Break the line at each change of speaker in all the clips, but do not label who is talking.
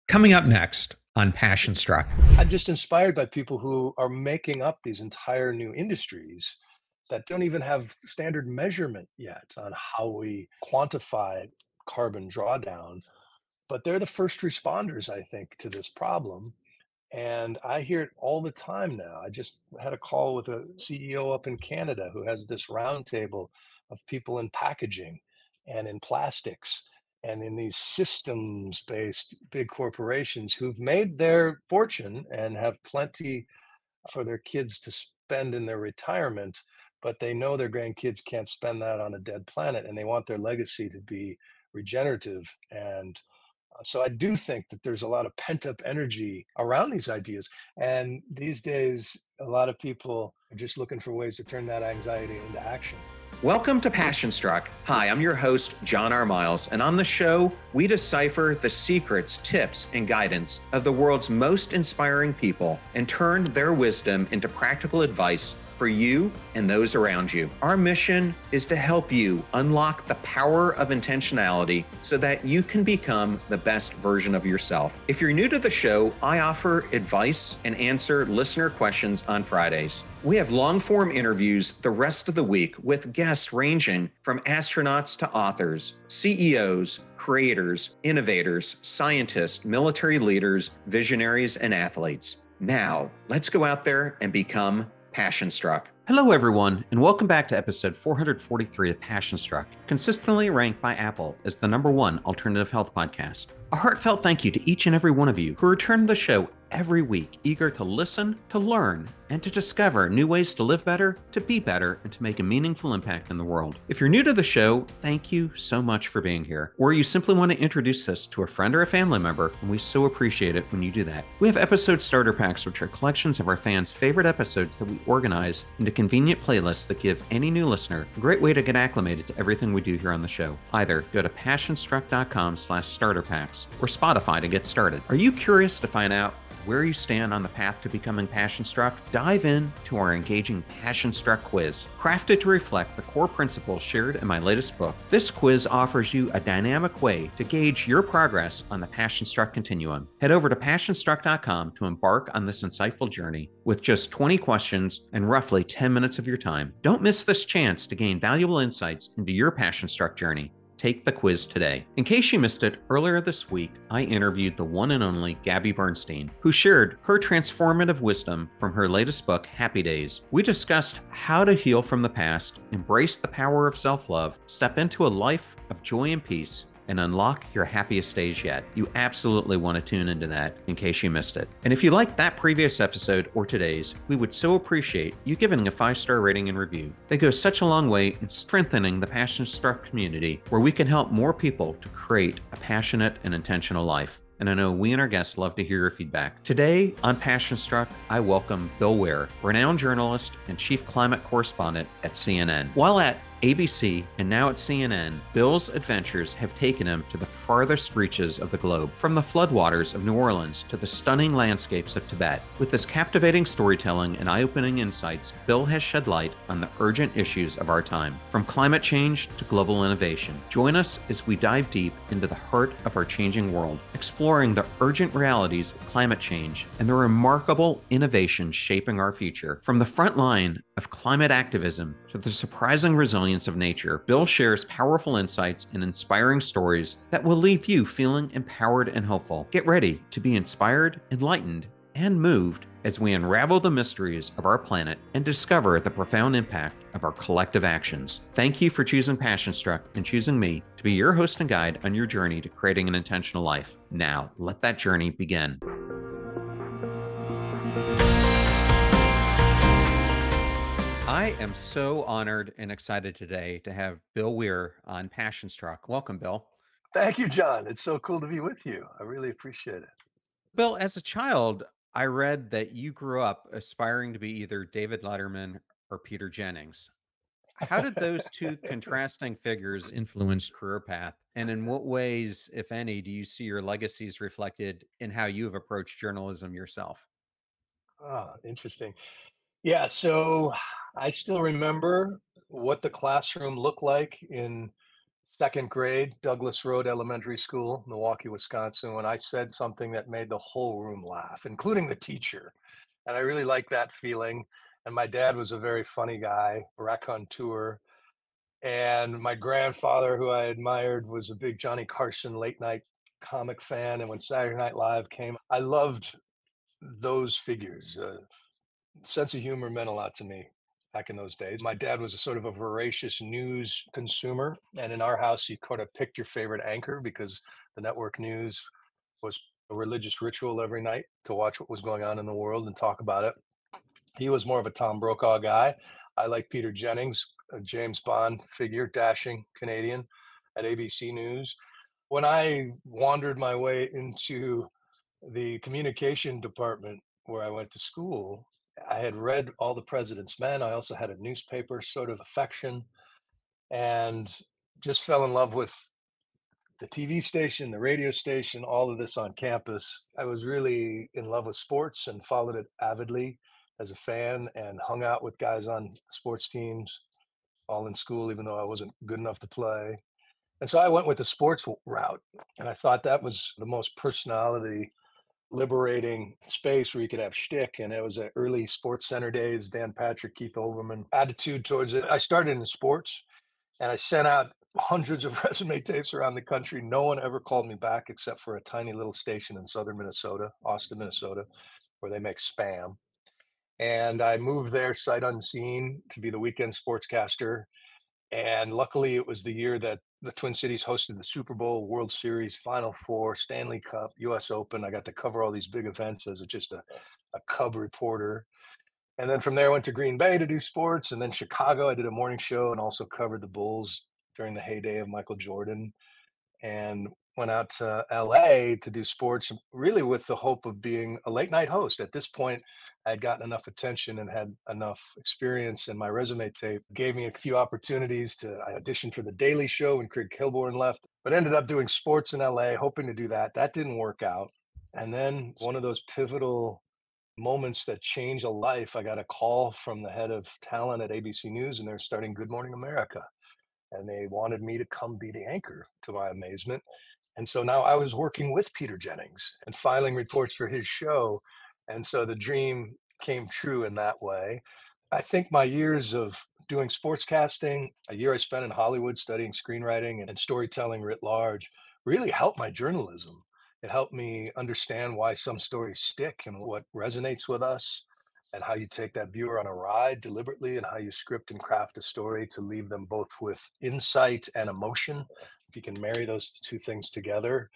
Coming up next on Passion Struck.
I'm just inspired by people who are making up these entire new industries that don't even have standard measurement yet on how we quantify carbon drawdown. But they're the first responders, I think, to this problem. And I hear it all the time now. I just had a call with a CEO up in Canada who has this roundtable of people in packaging and in plastics and in these systems based big corporations who've made their fortune and have plenty for their kids to spend in their retirement, but they know their grandkids can't spend that on a dead planet and they want their legacy to be regenerative. And so I do think that there's a lot of pent up energy around these ideas. And these days, a lot of people are just looking for ways to turn that anxiety into action.
Welcome to Passion Struck. Hi, I'm your host, John R. Miles, and on the show, we decipher the secrets, tips, and guidance of the world's most inspiring people and turn their wisdom into practical advice for you and those around you. Our mission is to help you unlock the power of intentionality so that you can become the best version of yourself. If you're new to the show, I offer advice and answer listener questions on Fridays. We have long-form interviews the rest of the week with guests ranging from astronauts to authors, CEOs, creators, innovators, scientists, military leaders, visionaries, and athletes. Now, let's go out there and become Passion Struck.
Hello, everyone, and welcome back to episode 443 of Passion Struck, consistently ranked by Apple as the #1 alternative health podcast. A heartfelt thank you to each and every one of you who return to the show every week, eager to listen, to learn, and to discover new ways to live better, to be better, and to make a meaningful impact in the world. If you're new to the show, thank you so much for being here. Or you simply want to introduce us to a friend or a family member, and we so appreciate it when you do that. We have episode starter packs, which are collections of our fans' favorite episodes that we organize into convenient playlists that give any new listener a great way to get acclimated to everything we do here on the show. Either go to passionstruck.com/starter packs or Spotify to get started. Are you curious to find out where you stand on the path to becoming Passion Struck? Dive in to our engaging Passion Struck quiz, crafted to reflect the core principles shared in my latest book. This quiz offers you a dynamic way to gauge your progress on the Passion Struck continuum. Head over to passionstruck.com to embark on this insightful journey with just 20 questions and roughly 10 minutes of your time. Don't miss this chance to gain valuable insights into your Passion Struck journey. Take the quiz today. In case you missed it, earlier this week, I interviewed the one and only Gabby Bernstein, who shared her transformative wisdom from her latest book, Happy Days. We discussed how to heal from the past, embrace the power of self-love, step into a life of joy and peace, and unlock your happiest days yet. You absolutely want to tune into that in case you missed it. And if you liked that previous episode or today's, we would so appreciate you giving a 5-star rating and review. They go such a long way in strengthening the Passion Struck community, where we can help more people to create a passionate and intentional life. And I know we and our guests love to hear your feedback. Today on Passion Struck, I welcome Bill Ware, renowned journalist and chief climate correspondent at CNN. While at ABC and now at CNN, Bill's adventures have taken him to the farthest reaches of the globe, from the floodwaters of New Orleans to the stunning landscapes of Tibet. With his captivating storytelling and eye-opening insights, Bill has shed light on the urgent issues of our time, from climate change to global innovation. Join us as we dive deep into the heart of our changing world, exploring the urgent realities of climate change and the remarkable innovations shaping our future. From the front line of climate activism to the surprising resilience of nature, Bill shares powerful insights and inspiring stories that will leave you feeling empowered and hopeful. Get ready to be inspired, enlightened, and moved as we unravel the mysteries of our planet and discover the profound impact of our collective actions. Thank you for choosing Passion Struck and choosing me to be your host and guide on your journey to creating an intentional life. Now, let that journey begin. I am so honored and excited today to have Bill Weir on Passion Struck. Welcome, Bill.
Thank you, John. It's so cool to be with you. I really appreciate it.
Bill, as a child, I read that you grew up aspiring to be either David Letterman or Peter Jennings. How did those two contrasting figures influence your career path? And in what ways, if any, do you see your legacies reflected in how you have approached journalism yourself?
Interesting. Yeah, so I still remember what the classroom looked like in second grade, Douglas Road Elementary School, Milwaukee, Wisconsin, when I said something that made the whole room laugh, including the teacher. And I really liked that feeling. And my dad was a very funny guy, raconteur. And my grandfather, who I admired, was a big Johnny Carson late night comic fan. And when Saturday Night Live came, I loved those figures. Sense of humor meant a lot to me back in those days. My dad was a sort of a voracious news consumer. And in our house, you kind of picked your favorite anchor because the network news was a religious ritual every night to watch what was going on in the world and talk about it. He was more of a Tom Brokaw guy. I like Peter Jennings, a James Bond figure, dashing Canadian at ABC News. When I wandered my way into the communication department where I went to school, I had read All the President's Men. I also had a newspaper sort of affection and just fell in love with the TV station, the radio station, all of this on campus. I was really in love with sports and followed it avidly as a fan and hung out with guys on sports teams all in school, even though I wasn't good enough to play. And so I went with the sports route. And I thought that was the most personality liberating space where you could have shtick. And it was the early Sports Center days, Dan Patrick, Keith Olbermann attitude towards it. I started in sports and I sent out hundreds of resume tapes around the country. No one ever called me back except for a tiny little station in southern Minnesota, Austin, Minnesota, where they make Spam. And I moved there sight unseen to be the weekend sportscaster. And luckily, it was the year that the Twin Cities hosted the Super Bowl, World Series, Final Four, Stanley Cup, US Open. I got to cover all these big events as just a Cub reporter. And then from there, I went to Green Bay to do sports. And then Chicago, I did a morning show and also covered the Bulls during the heyday of Michael Jordan. And went out to LA to do sports, really with the hope of being a late night host. At this point, I had gotten enough attention and had enough experience, and my resume tape gave me a few opportunities to. I auditioned for The Daily Show when Craig Kilborn left, but ended up doing sports in LA, hoping to do that. That didn't work out. And then one of those pivotal moments that change a life, I got a call from the head of talent at ABC News, and they're starting Good Morning America. And they wanted me to come be the anchor, to my amazement. And so now I was working with Peter Jennings and filing reports for his show. And so the dream came true in that way. I think my years of doing sportscasting, a year I spent in Hollywood studying screenwriting and storytelling writ large, really helped my journalism. It helped me understand why some stories stick and what resonates with us, and how you take that viewer on a ride deliberately, and how you script and craft a story to leave them both with insight and emotion. If you can marry those two things together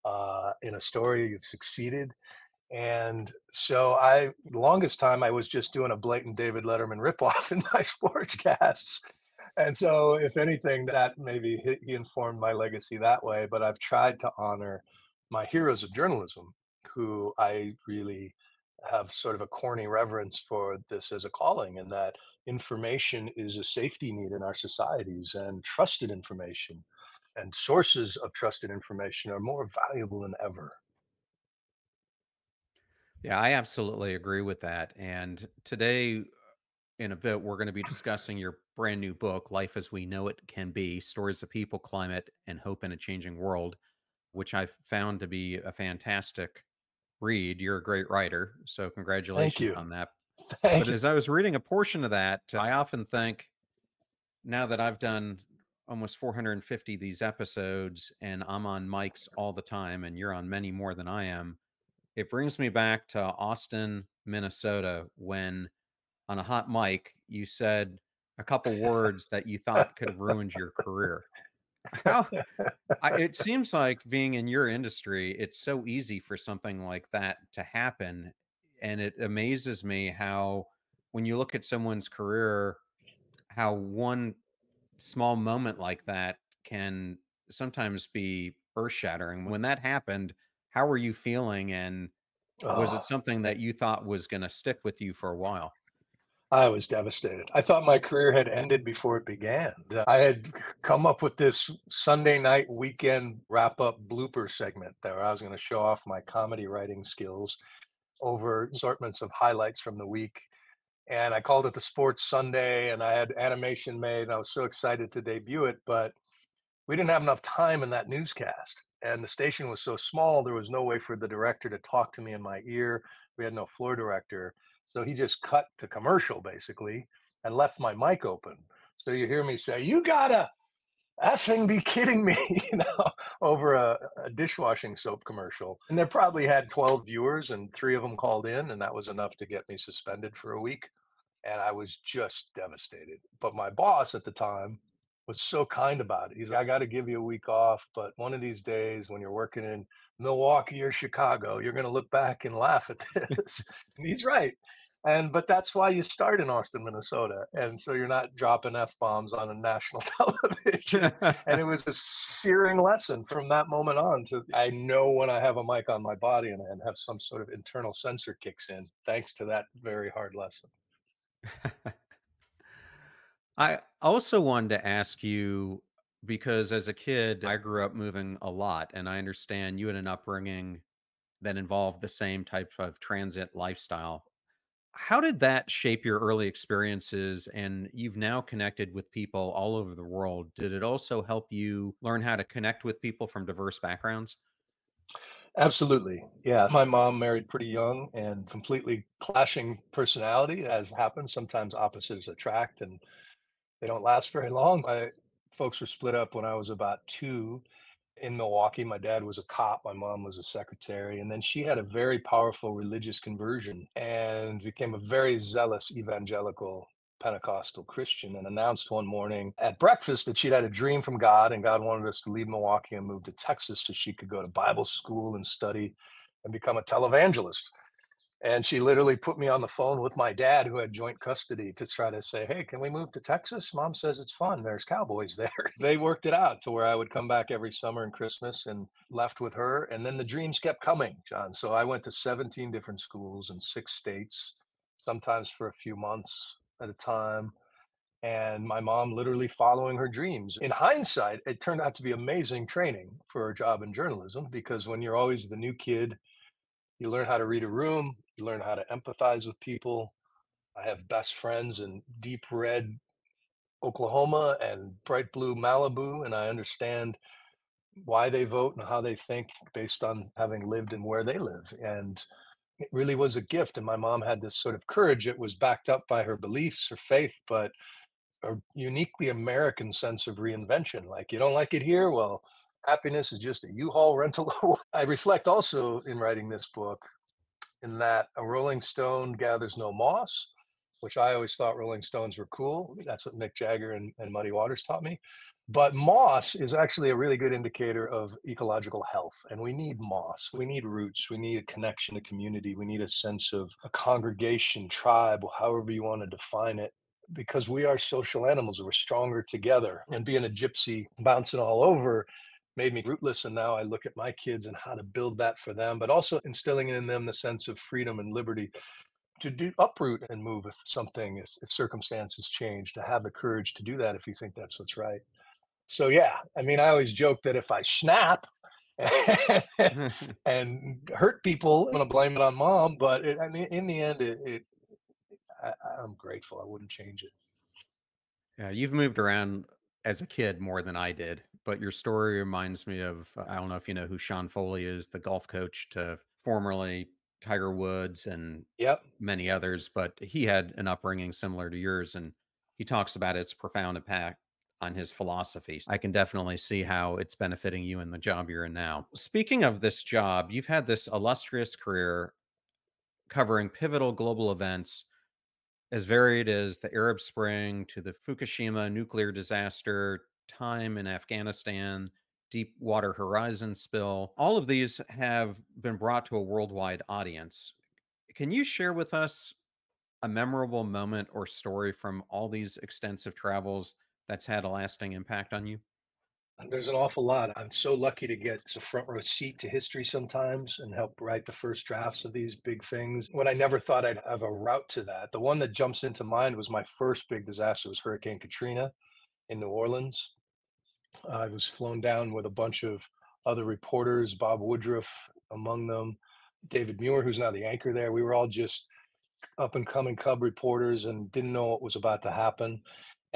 in a story, you've succeeded. And so the longest time I was just doing a blatant David Letterman ripoff in my sportscasts. And so, if anything, that maybe he informed my legacy that way. But I've tried to honor my heroes of journalism, who I really have sort of a corny reverence for this as a calling, and that information is a safety need in our societies, and trusted information and sources of trusted information are more valuable than ever.
Yeah, I absolutely agree with that. And today, in a bit, we're going to be discussing your brand new book, Life as We Know It Can Be: Stories of People, Climate, and Hope in a Changing World, which I found to be a fantastic read. You're a great writer, so
Thank
congratulations
you.
on that. But
Thank you.
as I was reading a portion of that, I often think, now that I've done almost 450 of these episodes and I'm on mics all the time, and you're on many more than I am, it brings me back to Austin, Minnesota, when on a hot mic you said a couple words that you thought could have ruined your career. How it seems like, being in your industry, it's so easy for something like that to happen. And it amazes me how, when you look at someone's career, how one small moment like that can sometimes be earth shattering. When that happened, how were you feeling? And was it
Oh,
something that you thought was going to stick with you for a while?
I was devastated. I thought my career had ended before it began. I had come up with this Sunday night weekend wrap up blooper segment where I was going to show off my comedy writing skills over assortments of highlights from the week. And I called it the Sports Sunday, and I had animation made. And I was so excited to debut it. But we didn't have enough time in that newscast. And the station was so small, there was no way for the director to talk to me in my ear. We had no floor director. So he just cut to commercial basically and left my mic open. So you hear me say, "You gotta effing be kidding me," over a dishwashing soap commercial. And they probably had 12 viewers and 3 of them called in, and that was enough to get me suspended for a week. And I was just devastated. But my boss at the time was so kind about it. He's like, "I got to give you a week off, but one of these days when you're working in Milwaukee or Chicago, you're going to look back and laugh at this." And he's right. But that's why you start in Austin, Minnesota. And so you're not dropping F-bombs on a national television. And it was a searing lesson from that moment on to I know when I have a mic on my body and have some sort of internal sensor kicks in, thanks to that very hard lesson.
I also wanted to ask you, because as a kid, I grew up moving a lot, and I understand you had an upbringing that involved the same type of transit lifestyle. How did that shape your early experiences? And you've now connected with people all over the world. Did it also help you learn how to connect with people from diverse backgrounds?
Absolutely. Yeah. My mom married pretty young and completely clashing personality, as happens. Sometimes opposites attract and they don't last very long. My folks were split up when I was about 2 in Milwaukee. My dad was a cop, my mom was a secretary. And then she had a very powerful religious conversion and became a very zealous evangelical Pentecostal Christian, and announced one morning at breakfast that she'd had a dream from God and God wanted us to leave Milwaukee and move to Texas so she could go to Bible school and study and become a televangelist. And she literally put me on the phone with my dad, who had joint custody, to try to say, "Hey, can we move to Texas? Mom says it's fun. There's cowboys there." They worked it out to where I would come back every summer and Christmas and left with her. And then the dreams kept coming, John. So I went to 17 different schools in 6 states, sometimes for a few months at a time. And my mom literally following her dreams. In hindsight, it turned out to be amazing training for a job in journalism because when you're always the new kid, you learn how to read a room, you learn how to empathize with people. I have best friends in deep red Oklahoma and bright blue Malibu, and I understand why they vote and how they think based on having lived and where they live. And it really was a gift. And my mom had this sort of courage. It was backed up by her beliefs, her faith, but a uniquely American sense of reinvention. Like, you don't like it here? Well, happiness is just a U-Haul rental. I reflect also in writing this book in that a Rolling Stone gathers no moss, which I always thought Rolling Stones were cool. That's what Mick Jagger and Muddy Waters taught me. But moss is actually a really good indicator of ecological health. And we need moss. We need roots. We need a connection to community. We need a sense of a congregation, tribe, however you want to define it, because we are social animals. We're stronger together. And being a gypsy bouncing all over made me rootless. And now I look at my kids and how to build that for them, but also instilling in them the sense of freedom and liberty to do uproot and move if something, if circumstances change, to have the courage to do that if you think that's what's right. So yeah, I mean, I always joke that if I snap and hurt people, I'm going to blame it on mom. But I mean, in the end, I'm grateful. I wouldn't change it.
Yeah, you've moved around as a kid more than I did, but your story reminds me of, I don't know if you know who Sean Foley is, the golf coach to formerly Tiger Woods and
Yep.
many others, but he had an upbringing similar to yours, and he talks about its profound impact on his philosophy. I can definitely see how it's benefiting you in the job you're in now. Speaking of this job, you've had this illustrious career covering pivotal global events as varied as the Arab Spring to the Fukushima nuclear disaster, time in Afghanistan, Deepwater Horizon spill. All of these have been brought to a worldwide audience. Can you share with us a memorable moment or story from all these extensive travels that's had a lasting impact on you?
There's an awful lot. I'm so lucky to get a front row seat to history sometimes and help write the first drafts of these big things when I never thought I'd have a route to that. The one that jumps into mind was my first big disaster was Hurricane Katrina in New Orleans. I was flown down with a bunch of other reporters, Bob Woodruff among them, David Muir, who's now the anchor there. We were all just up and coming Cub reporters and didn't know what was about to happen.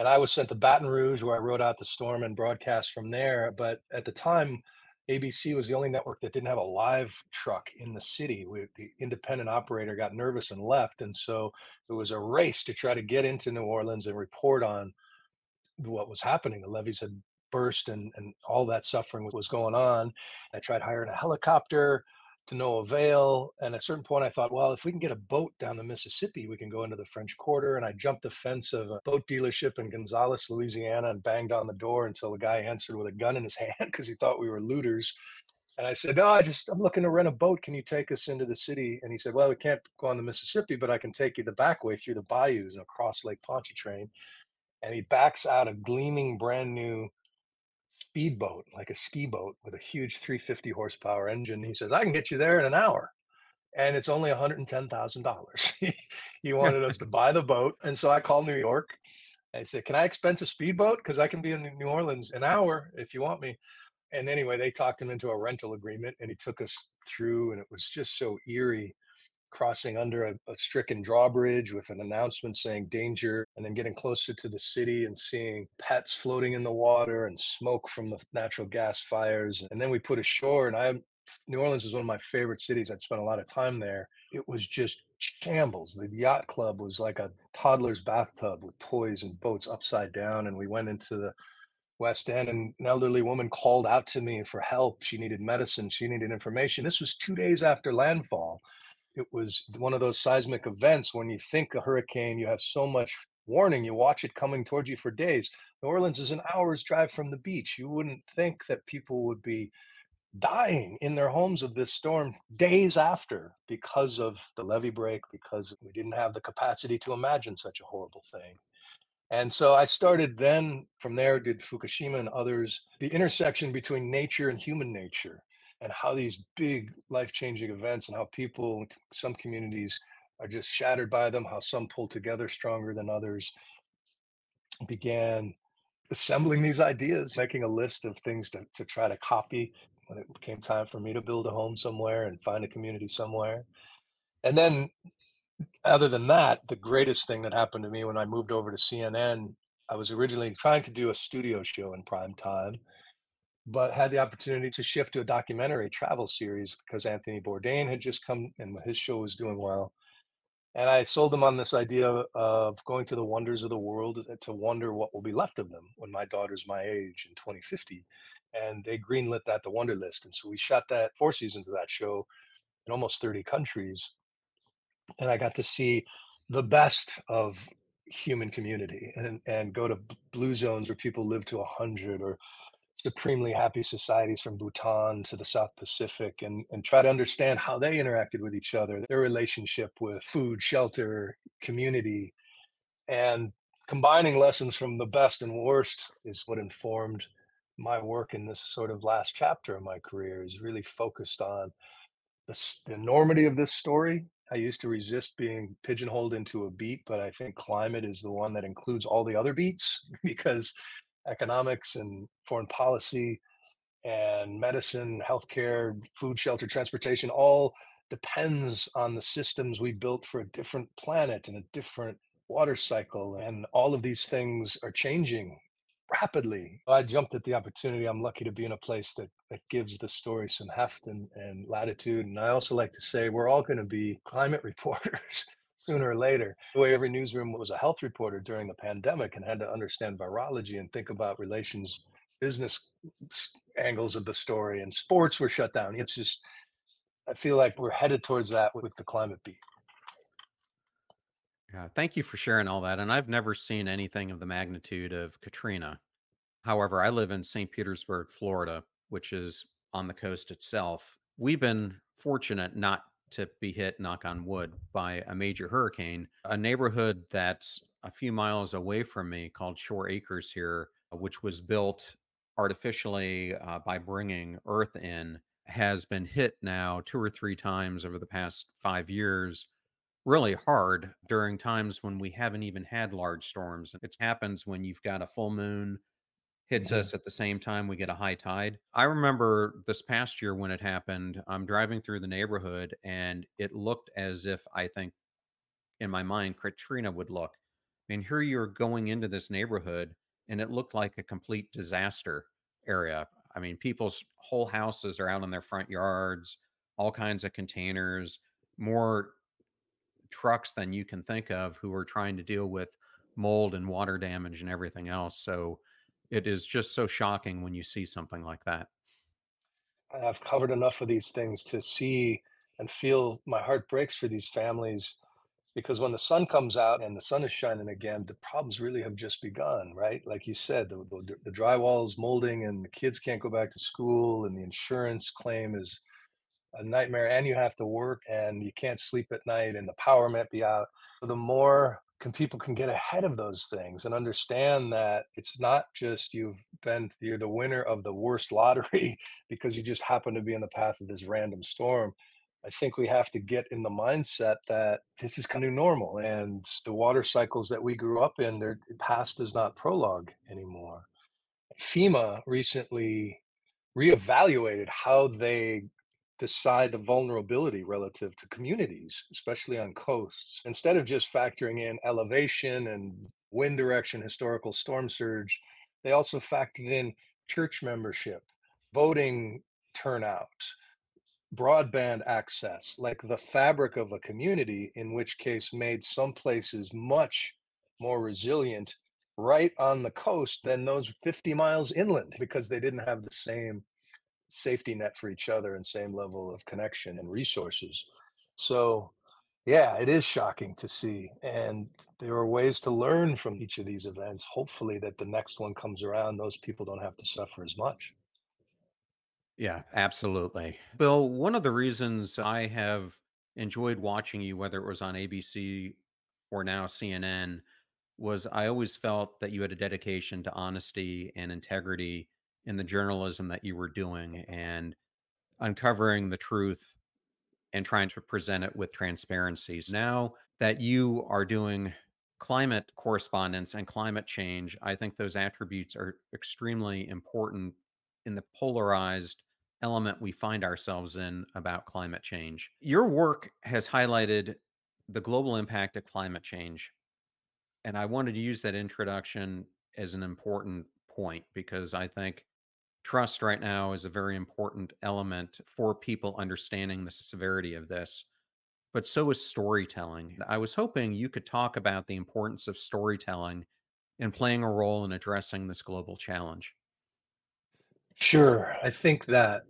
And I was sent to Baton Rouge, where I rode out the storm and broadcast from there. But at the time, ABC was the only network that didn't have a live truck in the city. The independent operator got nervous and left. And so it was a race to try to get into New Orleans and report on what was happening. The levees had burst and all that suffering was going on. I tried hiring a helicopter to no avail. And at a certain point, I thought, well, if we can get a boat down the Mississippi, we can go into the French Quarter. And I jumped the fence of a boat dealership in Gonzales, Louisiana, and banged on the door until the guy answered with a gun in his hand because he thought we were looters. And I said, no, I'm looking to rent a boat. Can you take us into the city? And he said, well, we can't go on the Mississippi, but I can take you the back way through the bayous and across Lake Pontchartrain. And he backs out a gleaming brand new speedboat, like a ski boat with a huge 350 horsepower engine. He says, I can get you there in an hour. And it's only $110,000. He wanted us to buy the boat. And so I called New York. I said, can I expense a speedboat? Because I can be in New Orleans an hour if you want me. And anyway, they talked him into a rental agreement and he took us through. And it was just so eerie, crossing under a stricken drawbridge with an announcement saying danger, and then getting closer to the city and seeing pets floating in the water and smoke from the natural gas fires. And then we put ashore, and New Orleans was one of my favorite cities. I'd spent a lot of time there. It was just shambles. The yacht club was like a toddler's bathtub with toys and boats upside down. And we went into the West End, and an elderly woman called out to me for help. She needed medicine. She needed information. This was 2 days after landfall. It was one of those seismic events when you think a hurricane, you have so much warning, you watch it coming towards you for days. New Orleans is an hour's drive from the beach. You wouldn't think that people would be dying in their homes of this storm days after because of the levee break, because we didn't have the capacity to imagine such a horrible thing. And so I started then from there, did Fukushima and others, the intersection between nature and human nature, and how these big life-changing events and how people, some communities are just shattered by them, how some pull together stronger than others, began assembling these ideas, making a list of things to try to copy when it came time for me to build a home somewhere and find a community somewhere. And then other than that, the greatest thing that happened to me when I moved over to CNN, I was originally trying to do a studio show in prime time, but had the opportunity to shift to a documentary travel series because Anthony Bourdain had just come and his show was doing well. And I sold them on this idea of going to the wonders of the world to wonder what will be left of them when my daughter's my age in 2050. And they greenlit that, the Wonder List. And so we shot that 4 seasons of that show in almost 30 countries. And I got to see the best of human community and go to blue zones where people live to 100, or supremely happy societies from Bhutan to the South Pacific, and try to understand how they interacted with each other, their relationship with food, shelter, community, and combining lessons from the best and worst is what informed my work in this sort of last chapter of my career, is really focused on the enormity of this story. I used to resist being pigeonholed into a beat, but I think climate is the one that includes all the other beats because economics and foreign policy and medicine, healthcare, food, shelter, transportation all depends on the systems we built for a different planet and a different water cycle. And all of these things are changing rapidly. I jumped at the opportunity. I'm lucky to be in a place that gives the story some heft and latitude. And I also like to say we're all going to be climate reporters sooner or later. The way every newsroom was a health reporter during the pandemic and had to understand virology and think about relations, business angles of the story, and sports were shut down. It's just, I feel like we're headed towards that with the climate beat.
Yeah, thank you for sharing all that. And I've never seen anything of the magnitude of Katrina. However, I live in St. Petersburg, Florida, which is on the coast itself. We've been fortunate not to be hit, knock on wood, by a major hurricane. A neighborhood that's a few miles away from me called Shore Acres here, which was built artificially by bringing earth in, has been hit now 2 or 3 times over the past 5 years really hard during times when we haven't even had large storms. It happens when you've got a full moon hits us at the same time we get a high tide. I remember this past year when it happened, I'm driving through the neighborhood and it looked as if, I think in my mind, Katrina would look, mean, here you're going into this neighborhood and it looked like a complete disaster area. I mean, people's whole houses are out in their front yards, all kinds of containers, more trucks than you can think of who are trying to deal with mold and water damage and everything else. So it is just so shocking when you see something like that.
I've covered enough of these things to see and feel my heart breaks for these families because when the sun comes out and the sun is shining again, the problems really have just begun, right? Like you said, the drywall is molding and the kids can't go back to school and the insurance claim is a nightmare and you have to work and you can't sleep at night and the power might be out. The more people can get ahead of those things and understand that it's not just you're the winner of the worst lottery because you just happen to be in the path of this random storm. I think we have to get in the mindset that this is kind of new normal and the water cycles that we grew up in, their past is not prologue anymore. FEMA recently reevaluated how they decide the vulnerability relative to communities, especially on coasts. Instead of just factoring in elevation and wind direction, historical storm surge, they also factored in church membership, voting turnout, broadband access, like the fabric of a community, in which case made some places much more resilient right on the coast than those 50 miles inland because they didn't have the same safety net for each other and same level of connection and resources. So, yeah, it is shocking to see. And there are ways to learn from each of these events. Hopefully, that the next one comes around, those people don't have to suffer as much.
Yeah, absolutely. Bill, one of the reasons I have enjoyed watching you, whether it was on ABC or now CNN, was I always felt that you had a dedication to honesty and integrity in the journalism that you were doing and uncovering the truth and trying to present it with transparency. Now that you are doing climate correspondence and climate change, I think those attributes are extremely important in the polarized element we find ourselves in about climate change. Your work has highlighted the global impact of climate change. And I wanted to use that introduction as an important point because I think trust right now is a very important element for people understanding the severity of this, but so is storytelling. I was hoping you could talk about the importance of storytelling in playing a role in addressing this global challenge.
Sure. I think that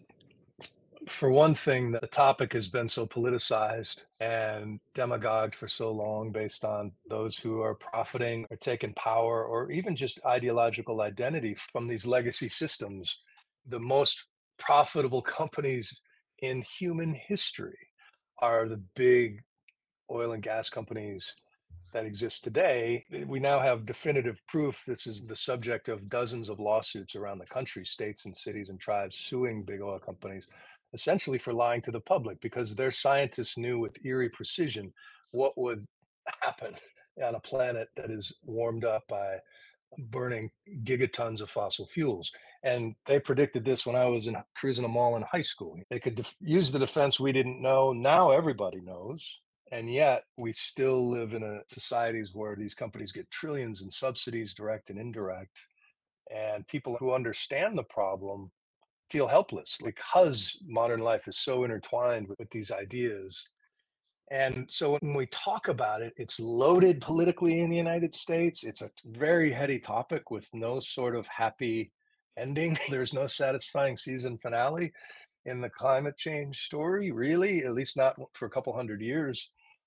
for one thing, the topic has been so politicized and demagogued for so long based on those who are profiting or taking power or even just ideological identity from these legacy systems. The most profitable companies in human history are the big oil and gas companies that exist today. We now have definitive proof. This is the subject of dozens of lawsuits around the country, states and cities and tribes suing big oil companies, essentially for lying to the public because their scientists knew with eerie precision what would happen on a planet that is warmed up by burning gigatons of fossil fuels. And they predicted this when I was cruising a mall in high school. They could use the defense we didn't know. Now everybody knows. And yet we still live in a societies where these companies get trillions in subsidies, direct and indirect. And people who understand the problem feel helpless because modern life is so intertwined with these ideas. And so when we talk about it, it's loaded politically in the United States. It's a very heady topic with no sort of happy ending. There's no satisfying season finale in the climate change story, really, at least not for a couple hundred years,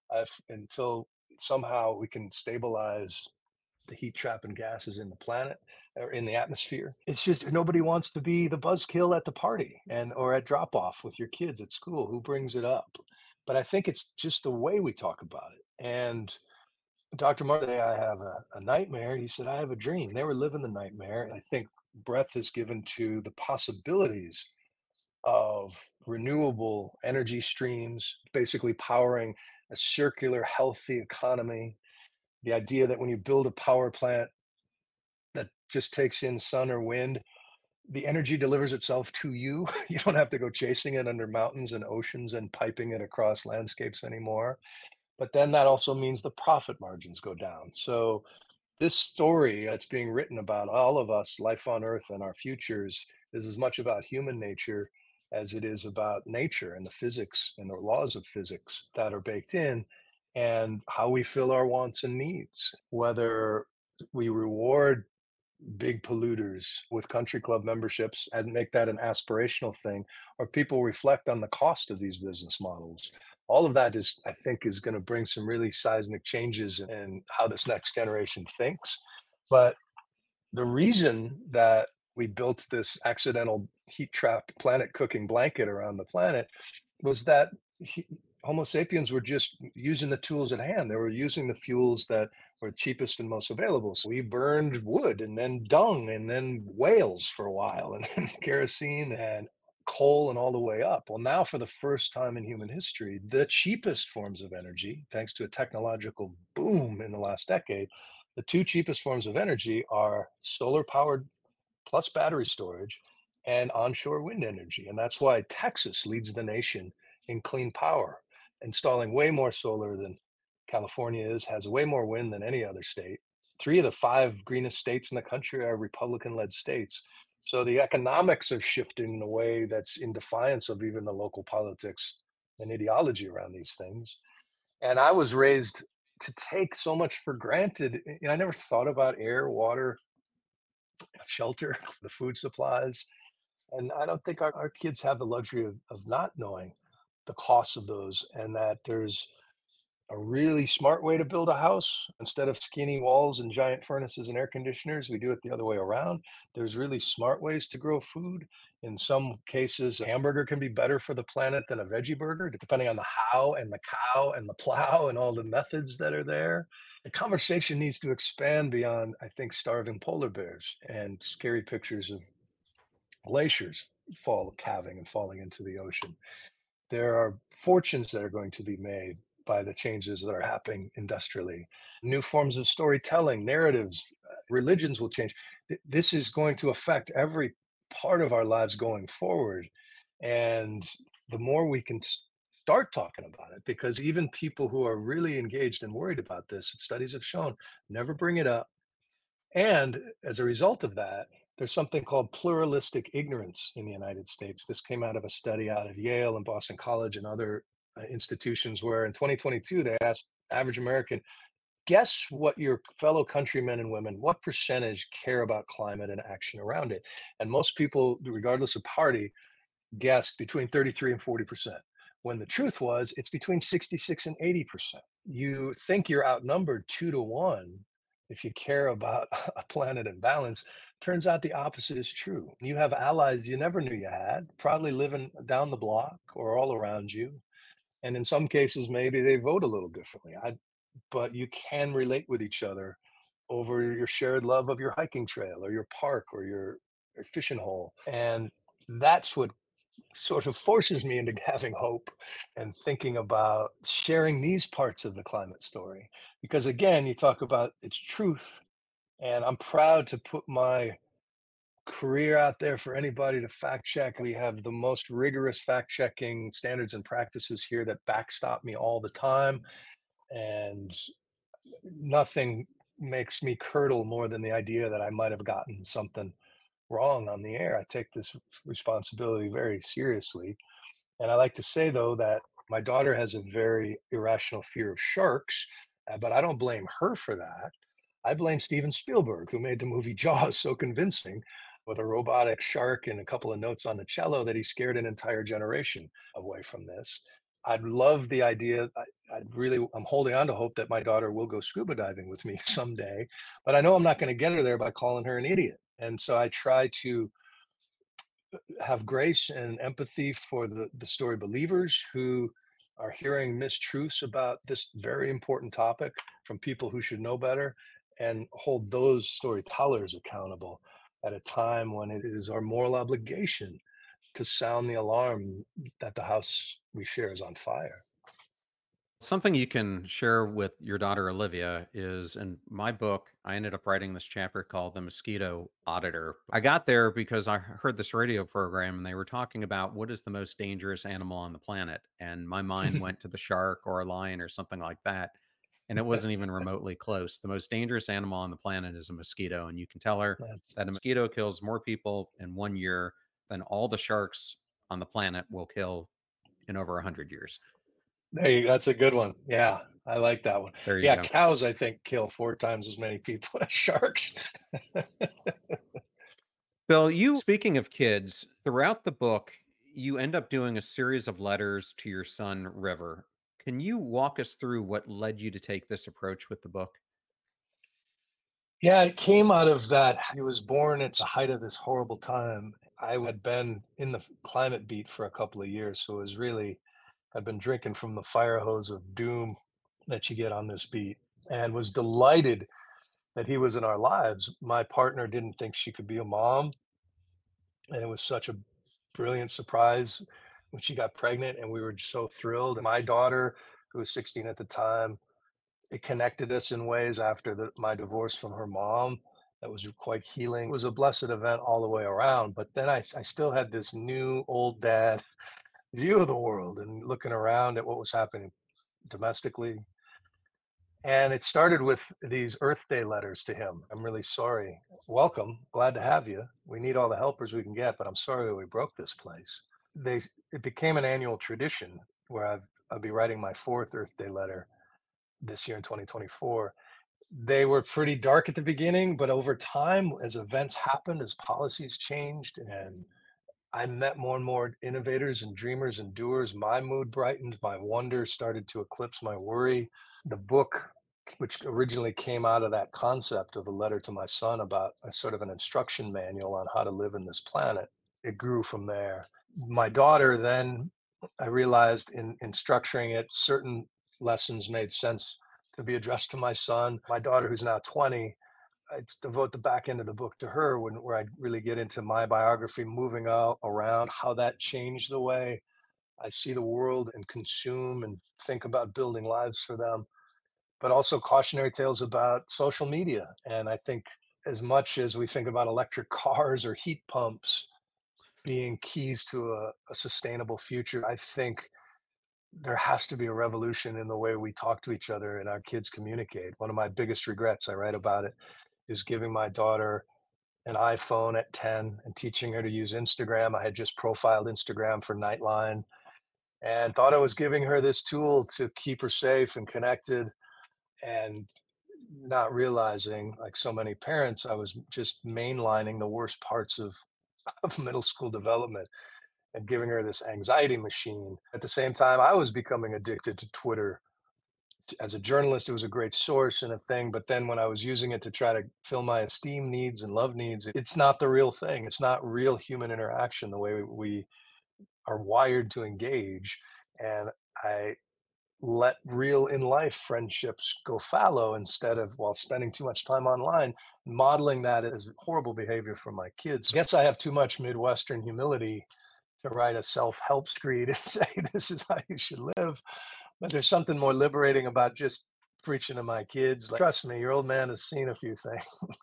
until somehow we can stabilize the heat trapping gases in the planet or in the atmosphere. It's just nobody wants to be the buzzkill at the party and or at drop off with your kids at school. Who brings it up? But I think it's just the way we talk about it. And Dr. Martin, I have a nightmare. He said, I have a dream. They were living the nightmare. And I think breath is given to the possibilities of renewable energy streams, basically powering a circular, healthy economy. The idea that when you build a power plant that just takes in sun or wind, the energy delivers itself to you. You don't have to go chasing it under mountains and oceans and piping it across landscapes anymore. but then that also means the profit margins go down. So this story that's being written about all of us, life on Earth, and our futures is as much about human nature as it is about nature and the physics and the laws of physics that are baked in, and how we fill our wants and needs. Whether we reward big polluters with country club memberships and make that an aspirational thing, or people reflect on the cost of these business models. All of that is, I think, is going to bring some really seismic changes in how this next generation thinks. But the reason that we built this accidental heat trap planet cooking blanket around the planet was that Homo sapiens were just using the tools at hand. They were using the fuels that were cheapest and most available. So we burned wood and then dung and then whales for a while and then kerosene and coal and all the way up. Well, now for the first time in human history, the cheapest forms of energy, thanks to a technological boom in the last decade, the two cheapest forms of energy are solar powered plus battery storage and onshore wind energy. And that's why Texas leads the nation in clean power, installing way more solar than California has way more wind than any other state. 3 of the 5 greenest states in the country are Republican led states. So the economics are shifting in a way that's in defiance of even the local politics and ideology around these things. And I was raised to take so much for granted. I never thought about air, water, shelter, the food supplies. And I don't think our kids have the luxury of not knowing the costs of those, and that there's a really smart way to build a house. Instead of skinny walls and giant furnaces and air conditioners, we do it the other way around. There's really smart ways to grow food. In some cases, a hamburger can be better for the planet than a veggie burger, depending on the how and the cow and the plow and all the methods that are there. The conversation needs to expand beyond, I think, starving polar bears and scary pictures of glaciers calving and falling into the ocean. There are fortunes that are going to be made by the changes that are happening industrially. New forms of storytelling, narratives, religions will change. This is going to affect every part of our lives going forward. And the more we can start talking about it, because even people who are really engaged and worried about this, studies have shown, never bring it up. And as a result of that, there's something called pluralistic ignorance in the United States. This came out of a study out of Yale and Boston College and other institutions, where in 2022 they asked average American, guess what your fellow countrymen and women, what percentage care about climate and action around it? And most people, regardless of party, guessed between 33 and 40%. When the truth was, it's between 66 and 80%. You think you're outnumbered 2 to 1 if you care about a planet in balance. Turns out the opposite is true. You have allies you never knew you had, probably living down the block or all around you. And in some cases, maybe they vote a little differently. But you can relate with each other over your shared love of your hiking trail or your park or your fishing hole. And that's what sort of forces me into having hope and thinking about sharing these parts of the climate story. Because again, you talk about its truth, and I'm proud to put my career out there for anybody to fact check. We have the most rigorous fact checking standards and practices here that backstop me all the time. And nothing makes me curdle more than the idea that I might have gotten something wrong on the air. I take this responsibility very seriously. And I like to say, though, that my daughter has a very irrational fear of sharks, but I don't blame her for that. I blame Steven Spielberg, who made the movie Jaws so convincing with a robotic shark and a couple of notes on the cello that he scared an entire generation away from this. I'd love the idea. I'm holding on to hope that my daughter will go scuba diving with me someday, but I know I'm not going to get her there by calling her an idiot. And so I try to have grace and empathy for the story believers who are hearing mistruths about this very important topic from people who should know better, and hold those storytellers accountable at a time when it is our moral obligation to sound the alarm that the house we share is on fire.
Something you can share with your daughter Olivia is in my book, I ended up writing this chapter called The Mosquito Auditor. I got there because I heard this radio program and they were talking about what is the most dangerous animal on the planet. And my mind went to the shark or a lion or something like that. And it wasn't even remotely close. The most dangerous animal on the planet is a mosquito. And you can tell her
That's,
that a mosquito kills more people in 1 year than all the sharks on the planet will kill in over 100 years.
that's a good one. Yeah, I like that one.
There you
Yeah,
go.
cows, I think, kill 4 times as many people as sharks.
Bill, you speaking of kids, throughout the book, you end up doing a series of letters to your son, River. Can you walk us through what led you to take this approach with the book?
Yeah, it came out of that. He was born at the height of this horrible time. I had been in the climate beat for a couple of years, so it was really, I'd been drinking from the fire hose of doom that you get on this beat, and was delighted that he was in our lives. My partner didn't think she could be a mom, and it was such a brilliant surprise when she got pregnant, and we were just so thrilled. My daughter, who was 16 at the time, it connected us in ways after my divorce from her mom that was quite healing. It was a blessed event all the way around. But then I still had this new old dad view of the world and looking around at what was happening domestically. And it started with these Earth Day letters to him. I'm really sorry. Welcome. Glad to have you. We need all the helpers we can get, but I'm sorry that we broke this place. It became an annual tradition where I'll be writing my fourth Earth Day letter this year in 2024. They were pretty dark at the beginning, but over time, as events happened, as policies changed, and I met more and more innovators and dreamers and doers, my mood brightened, my wonder started to eclipse my worry. The book, which originally came out of that concept of a letter to my son about a sort of an instruction manual on how to live in this planet, it grew from there. My daughter then, I realized in structuring it, certain lessons made sense to be addressed to my son. My daughter, who's now 20, I devote the back end of the book to her where I really get into my biography, moving out around how that changed the way I see the world and consume and think about building lives for them, but also cautionary tales about social media. And I think as much as we think about electric cars or heat pumps being keys to a sustainable future, I think there has to be a revolution in the way we talk to each other and our kids communicate. One of my biggest regrets, I write about it, is giving my daughter an iPhone at 10 and teaching her to use Instagram. I had just profiled Instagram for Nightline and thought I was giving her this tool to keep her safe and connected, and not realizing, like so many parents, I was just mainlining the worst parts of middle school development and giving her this anxiety machine. At the same time, I was becoming addicted to Twitter. As a journalist, it was a great source and a thing, but then when I was using it to try to fill my esteem needs and love needs, it's not the real thing. It's not real human interaction the way we are wired to engage. And I let real in life friendships go fallow instead of, while spending too much time online, modeling that as horrible behavior for my kids. I guess I have too much Midwestern humility to write a self-help screed and say this is how you should live. But there's something more liberating about just preaching to my kids. Like, trust me, your old man has seen a few things.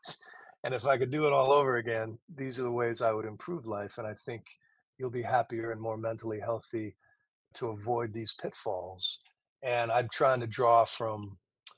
And if I could do it all over again, these are the ways I would improve life. And I think you'll be happier and more mentally healthy to avoid these pitfalls. And I'm trying to draw from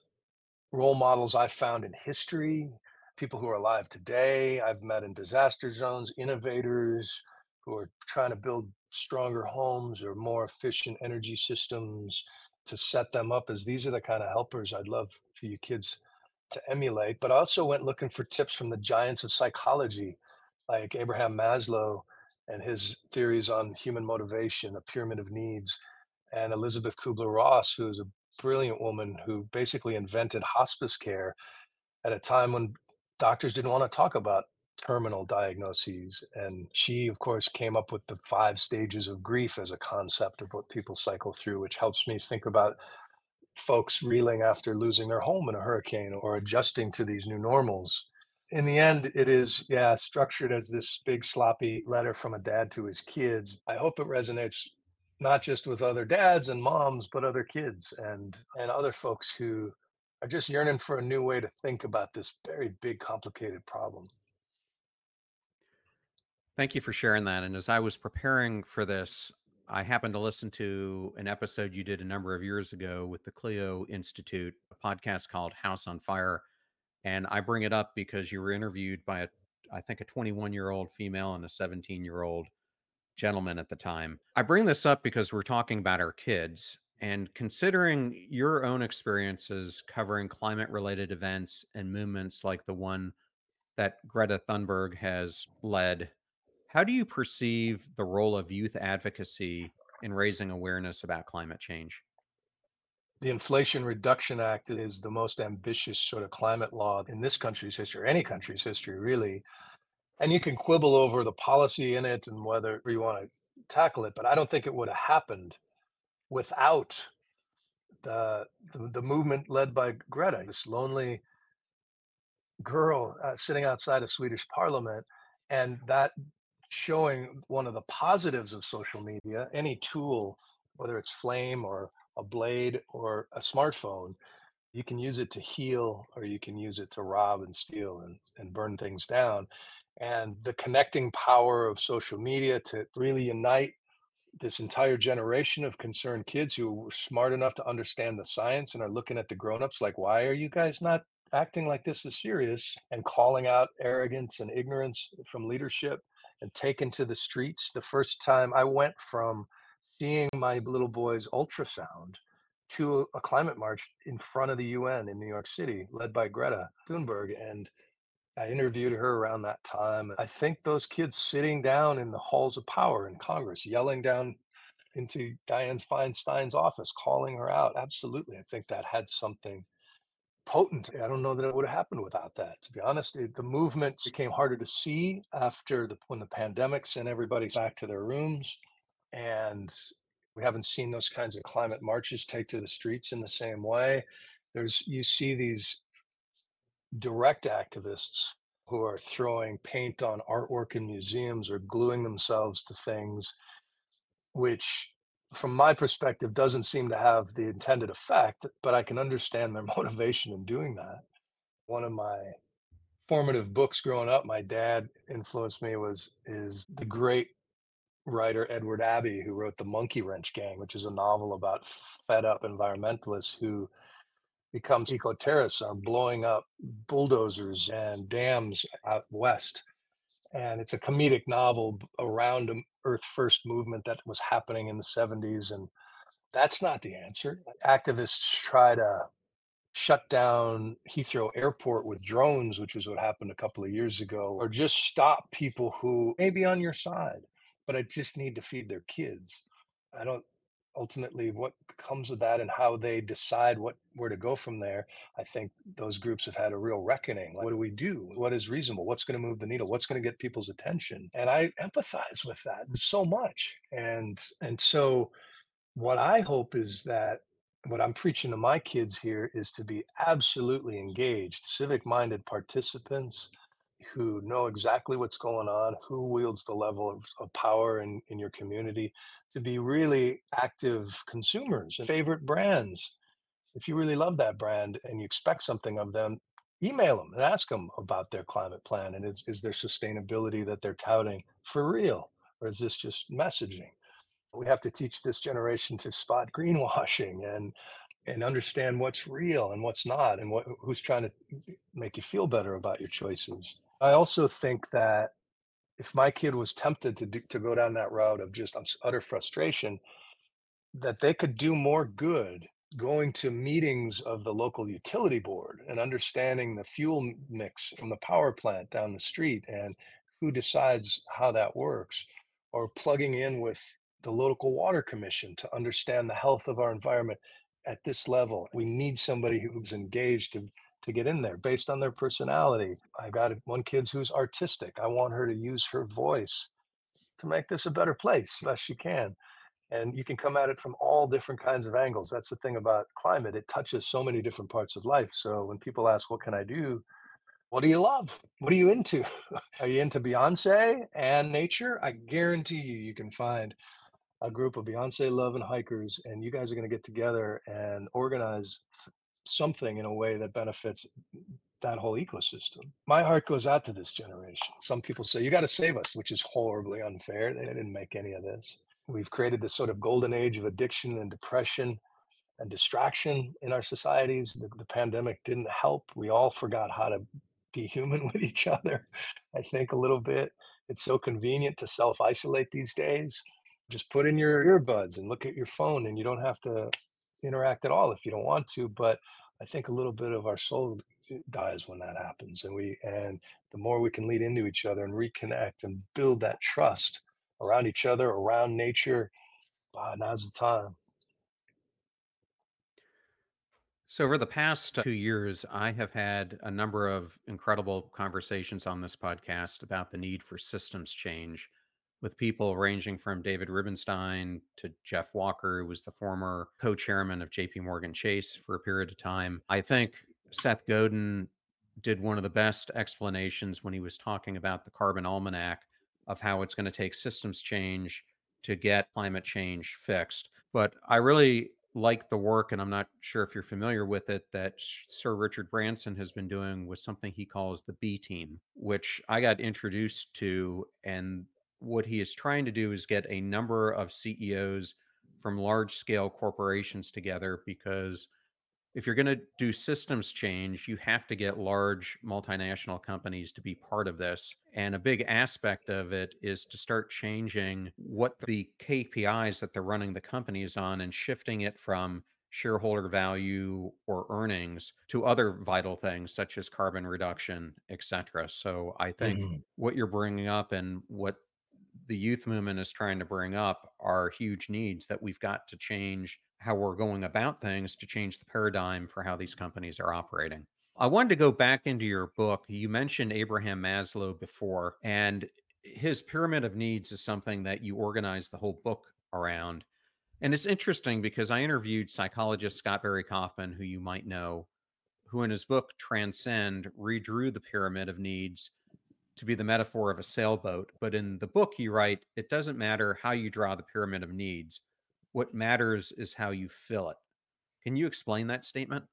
role models I've found in history, people who are alive today, I've met in disaster zones, innovators who are trying to build stronger homes or more efficient energy systems to set them up, as these are the kind of helpers I'd love for you kids to emulate. But I also went looking for tips from the giants of psychology, like Abraham Maslow and his theories on human motivation, a pyramid of needs, and Elizabeth Kubler-Ross, who's a brilliant woman who basically invented hospice care at a time when doctors didn't want to talk about terminal diagnoses. And she, of course, came up with the 5 stages of grief as a concept of what people cycle through, which helps me think about folks reeling after losing their home in a hurricane or adjusting to these new normals. In the end, it is, structured as this big sloppy letter from a dad to his kids. I hope it resonates not just with other dads and moms, but other kids and other folks who are just yearning for a new way to think about this very big, complicated problem.
Thank you for sharing that. And as I was preparing for this, I happened to listen to an episode you did a number of years ago with the Clio Institute, a podcast called House on Fire. And I bring it up because you were interviewed by I think a 21-year-old female and a 17-year-old gentleman at the time. I bring this up because we're talking about our kids, and considering your own experiences covering climate related events and movements like the one that Greta Thunberg has led, how do you perceive the role of youth advocacy in raising awareness about climate change?
The Inflation Reduction Act is the most ambitious sort of climate law in this country's history, or any country's history, really. And you can quibble over the policy in it and whether you want to tackle it, but I don't think it would have happened without the movement led by Greta, this lonely girl sitting outside a Swedish parliament, and that showing one of the positives of social media, any tool, whether it's flame or a blade or a smartphone, you can use it to heal or you can use it to rob and steal and burn things down. And the connecting power of social media to really unite this entire generation of concerned kids who were smart enough to understand the science and are looking at the grown-ups like, why are you guys not acting like this is serious, and calling out arrogance and ignorance from leadership and taken to the streets. The first time I went from seeing my little boy's ultrasound to a climate march in front of the UN in New York City, led by Greta Thunberg. And I interviewed her around that time. I think those kids sitting down in the halls of power in Congress, yelling down into Dianne Feinstein's office, calling her out. Absolutely. I think that had something potent. I don't know that it would have happened without that. To be honest, the movement became harder to see after when the pandemic sent everybody back to their rooms. And we haven't seen those kinds of climate marches take to the streets in the same way. You see these direct activists who are throwing paint on artwork in museums or gluing themselves to things, which from my perspective doesn't seem to have the intended effect, but I can understand their motivation in doing that. One of my formative books growing up, my dad influenced me, is the great writer Edward Abbey, who wrote The Monkey Wrench Gang, which is a novel about fed up environmentalists who becomes eco-terrorists, are blowing up bulldozers and dams out west. And it's a comedic novel around an Earth First movement that was happening in the 70s. And that's not the answer. Activists try to shut down Heathrow Airport with drones, which is what happened a couple of years ago, or just stop people who may be on your side, but I just need to feed their kids. I don't ultimately what comes of that and how they decide where to go from there. I think those groups have had a real reckoning. Like, what do we do? What is reasonable? What's going to move the needle? What's going to get people's attention? And I empathize with that so much. And so what I hope is that what I'm preaching to my kids here is to be absolutely engaged, civic minded participants who know exactly what's going on, who wields the level of power in your community, to be really active consumers and favorite brands. If you really love that brand and you expect something of them, email them and ask them about their climate plan. And is there sustainability that they're touting for real? Or is this just messaging? We have to teach this generation to spot greenwashing and understand what's real and what's not, and who's trying to make you feel better about your choices. I also think that if my kid was tempted to go down that route of just utter frustration, that they could do more good going to meetings of the local utility board and understanding the fuel mix from the power plant down the street and who decides how that works, or plugging in with the local water commission to understand the health of our environment at this level. We need somebody who's engaged to get in there based on their personality. I got one kid who's artistic. I want her to use her voice to make this a better place best she can. And you can come at it from all different kinds of angles. That's the thing about climate. It touches so many different parts of life. So when people ask, what can I do? What do you love? What are you into? Are you into Beyonce and nature? I guarantee you can find a group of Beyonce loving hikers, and you guys are going to get together and organize something in a way that benefits that whole ecosystem. My heart goes out to this generation. Some people say, you got to save us, which is horribly unfair. They didn't make any of this. We've created this sort of golden age of addiction and depression and distraction in our societies. The pandemic didn't help. We all forgot how to be human with each other, I think, a little bit. It's so convenient to self isolate these days. Just put in your earbuds and look at your phone, and you don't have to interact at all if you don't want to. But I think a little bit of our soul dies when that happens. And the more we can lead into each other and reconnect and build that trust around each other, around nature, now's the time.
So, over the past 2 years, I have had a number of incredible conversations on this podcast about the need for systems change with people ranging from David Rubenstein to Jeff Walker, who was the former co chairman of JP Morgan Chase for a period of time. I think Seth Godin did one of the best explanations when he was talking about the Carbon Almanac of how it's going to take systems change to get climate change fixed. But I really like the work, and I'm not sure if you're familiar with it, that Sir Richard Branson has been doing with something he calls the B Team, which I got introduced to. And what he is trying to do is get a number of CEOs from large scale corporations together, because if you're going to do systems change, you have to get large multinational companies to be part of this. And a big aspect of it is to start changing what the KPIs that they're running the companies on and shifting it from shareholder value or earnings to other vital things such as carbon reduction, et cetera. So I think what you're bringing up and what the youth movement is trying to bring up are huge needs that we've got to change how we're going about things to change the paradigm for how these companies are operating. I wanted to go back into your book. You mentioned Abraham Maslow before, and his pyramid of needs is something that you organize the whole book around. And it's interesting because I interviewed psychologist Scott Barry Kaufman, who you might know, who in his book Transcend redrew the pyramid of needs to be the metaphor of a sailboat. But in the book, you write, it doesn't matter how you draw the pyramid of needs. What matters is how you fill it. Can you explain that statement?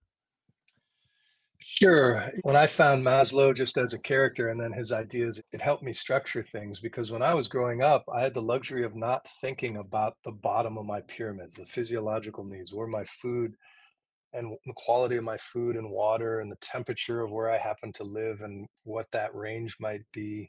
Sure. When I found Maslow just as a character and then his ideas, it helped me structure things because when I was growing up, I had the luxury of not thinking about the bottom of my pyramids, the physiological needs, where my food and the quality of my food and water and the temperature of where I happen to live and what that range might be.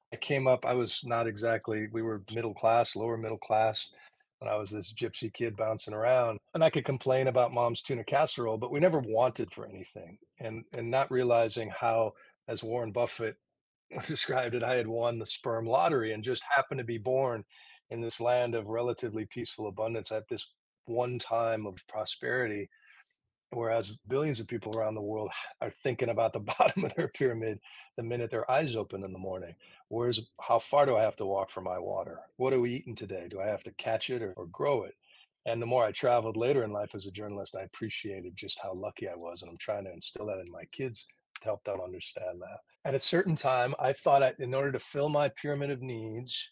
I was not exactly, we were middle class, lower middle class when I was this gypsy kid bouncing around. And I could complain about mom's tuna casserole, but we never wanted for anything. And not realizing how, as Warren Buffett described it, I had won the sperm lottery and just happened to be born in this land of relatively peaceful abundance at this one time of prosperity. Whereas billions of people around the world are thinking about the bottom of their pyramid the minute their eyes open in the morning. Where's how far do I have to walk for my water? What are we eating today? Do I have to catch it or grow it? And the more I traveled later in life as a journalist, I appreciated just how lucky I was. And I'm trying to instill that in my kids to help them understand that. At a certain time, I thought in order to fill my pyramid of needs,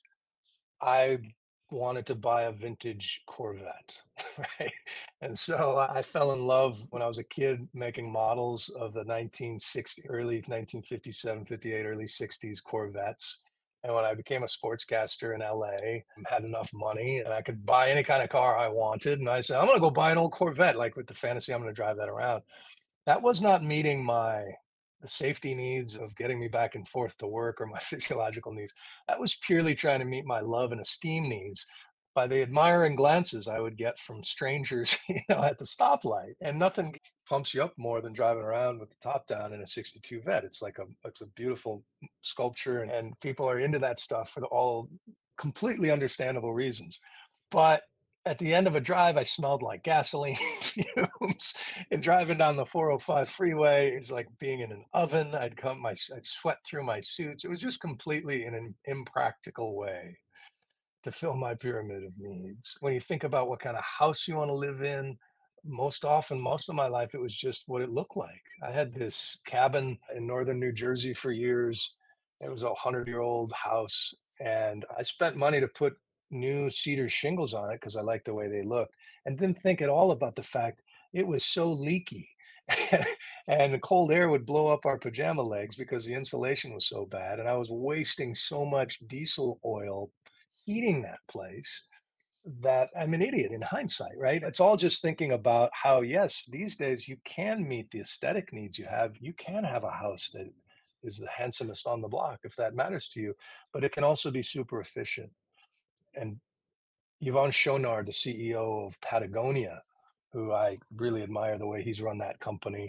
I wanted to buy a vintage Corvette, right? And so I fell in love when I was a kid making models of the 1960, early 1957, 58, early 60s Corvettes. And when I became a sportscaster in LA, I had enough money and I could buy any kind of car I wanted. And I said, I'm going to go buy an old Corvette, like with the fantasy, I'm going to drive that around. That was not meeting the safety needs of getting me back and forth to work or my physiological needs. That was purely trying to meet my love and esteem needs by the admiring glances I would get from strangers, at the stoplight. And nothing pumps you up more than driving around with the top down in a 62 Vet. It's a beautiful sculpture, and people are into that stuff for all completely understandable reasons. But at the end of a drive, I smelled like gasoline fumes, and driving down the 405 freeway is like being in an oven. I'd sweat through my suits. It was just completely in an impractical way to fill my pyramid of needs. When you think about what kind of house you want to live in, most often, most of my life, it was just what it looked like. I had this cabin in northern New Jersey for years. It was a 100-year-old house, and I spent money to put new cedar shingles on it because I liked the way they looked, and didn't think at all about the fact it was so leaky. And the cold air would blow up our pajama legs because the insulation was so bad. And I was wasting so much diesel oil heating that place that I'm an idiot in hindsight, right? It's all just thinking about how, yes, these days you can meet the aesthetic needs you have. You can have a house that is the handsomest on the block if that matters to you, but it can also be super efficient. And Yvon Chouinard, the CEO of Patagonia, who I really admire the way he's run that company.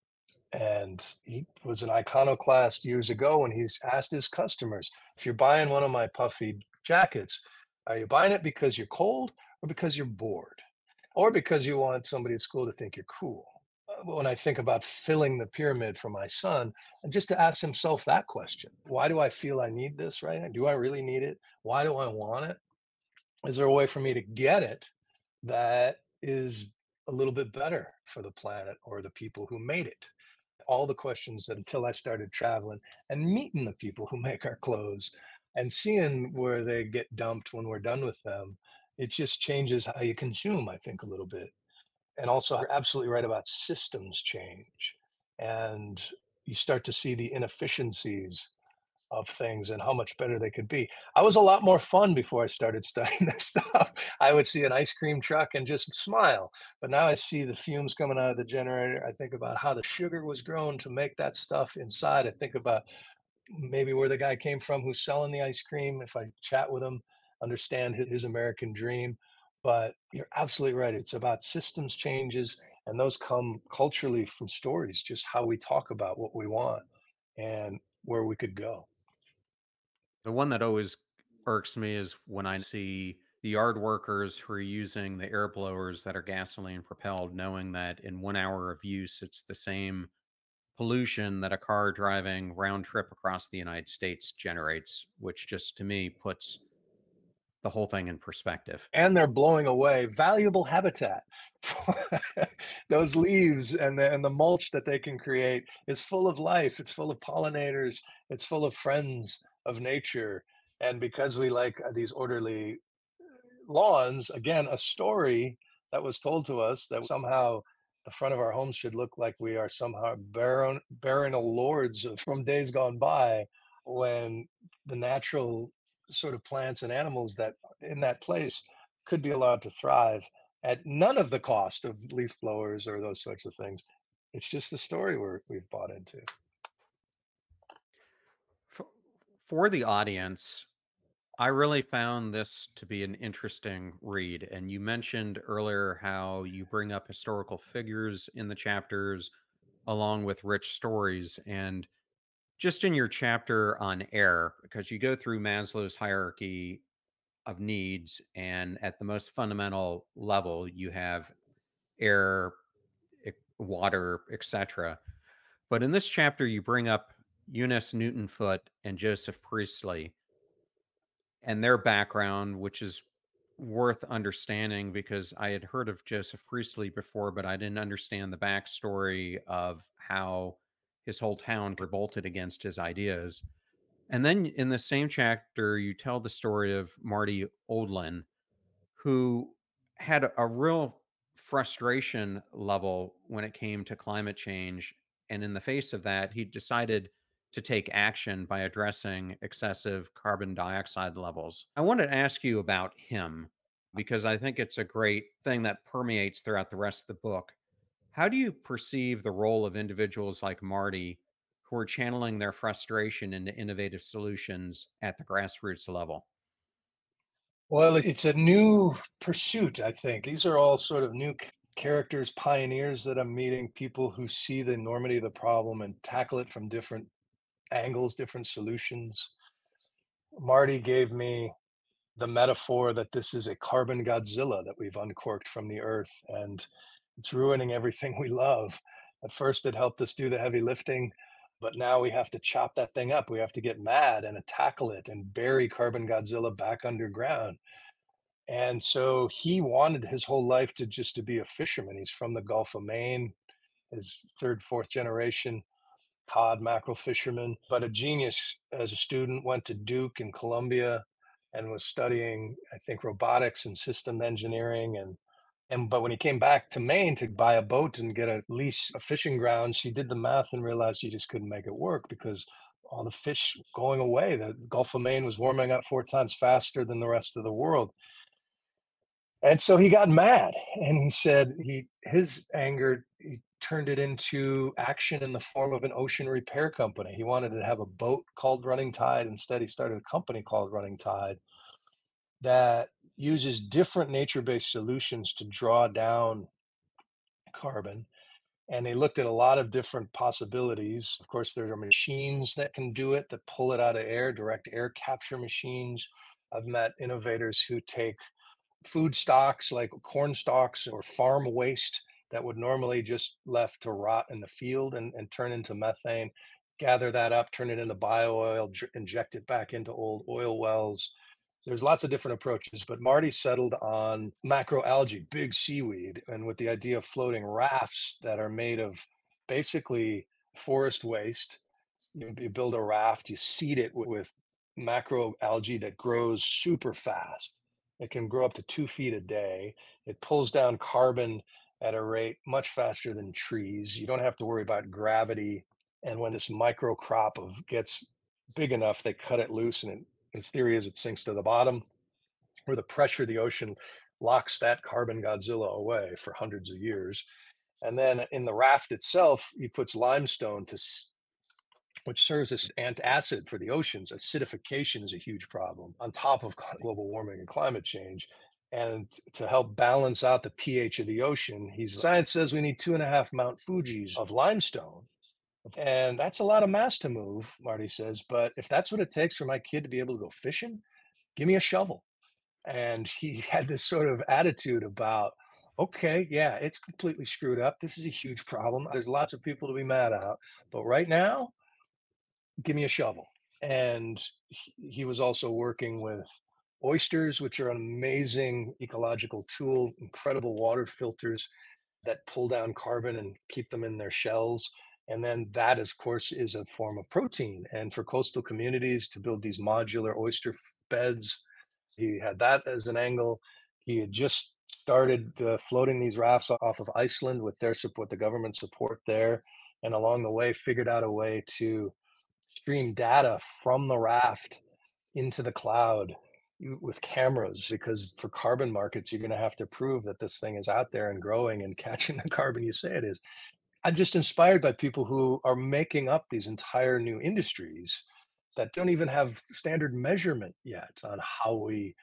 And he was an iconoclast years ago when he's asked his customers, if you're buying one of my puffy jackets, are you buying it because you're cold or because you're bored? Or because you want somebody at school to think you're cool? When I think about filling the pyramid for my son, and just to ask himself that question, why do I feel I need this right now? Do I really need it? Why do I want it? Is there a way for me to get it that is a little bit better for the planet or the people who made it? All the questions that until I started traveling and meeting the people who make our clothes and seeing where they get dumped when we're done with them, it just changes how you consume, I think, a little bit. And also, you're absolutely right about systems change. And you start to see the inefficiencies of things and how much better they could be. I was a lot more fun before I started studying this stuff. I would see an ice cream truck and just smile. But now I see the fumes coming out of the generator. I think about how the sugar was grown to make that stuff inside. I think about maybe where the guy came from who's selling the ice cream. If I chat with him, understand his American dream. But you're absolutely right. It's about systems changes, and those come culturally from stories, just how we talk about what we want and where we could go.
The one that always irks me is when I see the yard workers who are using the air blowers that are gasoline propelled, knowing that in 1 hour of use, it's the same pollution that a car driving round trip across the United States generates, which just to me puts the whole thing in perspective.
And they're blowing away valuable habitat. Those leaves and the mulch that they can create is full of life. It's full of pollinators. It's full of friends of nature. And because we like these orderly lawns, again, a story that was told to us that somehow the front of our homes should look like we are somehow baronial lords from days gone by, when the natural sort of plants and animals that in that place could be allowed to thrive at none of the cost of leaf blowers or those sorts of things. It's just the story we've bought into.
For, for the audience, I really found this to be an interesting read. And you mentioned earlier how you bring up historical figures in the chapters along with rich stories. And just in your chapter on air, because you go through Maslow's hierarchy of needs, and at the most fundamental level, you have air, water, etc. But in this chapter, you bring up Eunice Newton Foote and Joseph Priestley and their background, which is worth understanding because I had heard of Joseph Priestley before, but I didn't understand the backstory of how his whole town revolted against his ideas. And then in the same chapter, you tell the story of Marty Oldland, who had a real frustration level when it came to climate change. And in the face of that, he decided to take action by addressing excessive carbon dioxide levels. I wanted to ask you about him because I think it's a great thing that permeates throughout the rest of the book. How do you perceive the role of individuals like Marty who are channeling their frustration into innovative solutions at the grassroots level?
Well, it's a new pursuit, I think. These are all sort of new characters, pioneers that I'm meeting, people who see the enormity of the problem and tackle it from different angles, different solutions. Marty gave me the metaphor that this is a carbon Godzilla that we've uncorked from the earth, and it's ruining everything we love. At first, it helped us do the heavy lifting, but now we have to chop that thing up. We have to get mad and tackle it and bury carbon Godzilla back underground. And so he wanted his whole life to be a fisherman. He's from the Gulf of Maine, his third, fourth generation cod mackerel fisherman, but a genius as a student, went to Duke and Columbia, and was studying, I think, robotics and system engineering. But when he came back to Maine to buy a boat and get a lease of fishing grounds, he did the math and realized he just couldn't make it work because all the fish going away. The Gulf of Maine was warming up 4 times faster than the rest of the world. And so he got mad, and he said his anger, he turned it into action in the form of an ocean repair company. He wanted to have a boat called Running Tide. Instead, he started a company called Running Tide that uses different nature-based solutions to draw down carbon. And they looked at a lot of different possibilities. Of course, there are machines that can do it, that pull it out of air, direct air capture machines. I've met innovators who take food stocks like corn stalks or farm waste that would normally just left to rot in the field and turn into methane, gather that up, turn it into bio oil, inject it back into old oil wells. There's lots of different approaches, but Marty settled on macroalgae, big seaweed, and with the idea of floating rafts that are made of basically forest waste. You build a raft, you seed it with macroalgae that grows super fast. It can grow up to 2 feet a day. It pulls down carbon at a rate much faster than trees. You don't have to worry about gravity. And when this micro crop of gets big enough, they cut it loose, and his theory is it sinks to the bottom, where the pressure of the ocean locks that carbon Godzilla away for hundreds of years. And then in the raft itself, he puts limestone which serves as antacid for the oceans. Acidification is a huge problem on top of global warming and climate change. And to help balance out the pH of the ocean, science says we need 2.5 Mount Fuji's of limestone. And that's a lot of mass to move, Marty says. But if that's what it takes for my kid to be able to go fishing, give me a shovel. And he had this sort of attitude about, okay, yeah, it's completely screwed up. This is a huge problem. There's lots of people to be mad at. But right now, give me a shovel. And he was also working with oysters, which are an amazing ecological tool, incredible water filters that pull down carbon and keep them in their shells. And then that, of course, is a form of protein. And for coastal communities to build these modular oyster beds, he had that as an angle. He had just started floating these rafts off of Iceland with their support, the government support there. And along the way, figured out a way to stream data from the raft into the cloud with cameras, because for carbon markets, you're going to have to prove that this thing is out there and growing and catching the carbon you say it is. I'm just inspired by people who are making up these entire new industries that don't even have standard measurement yet on how we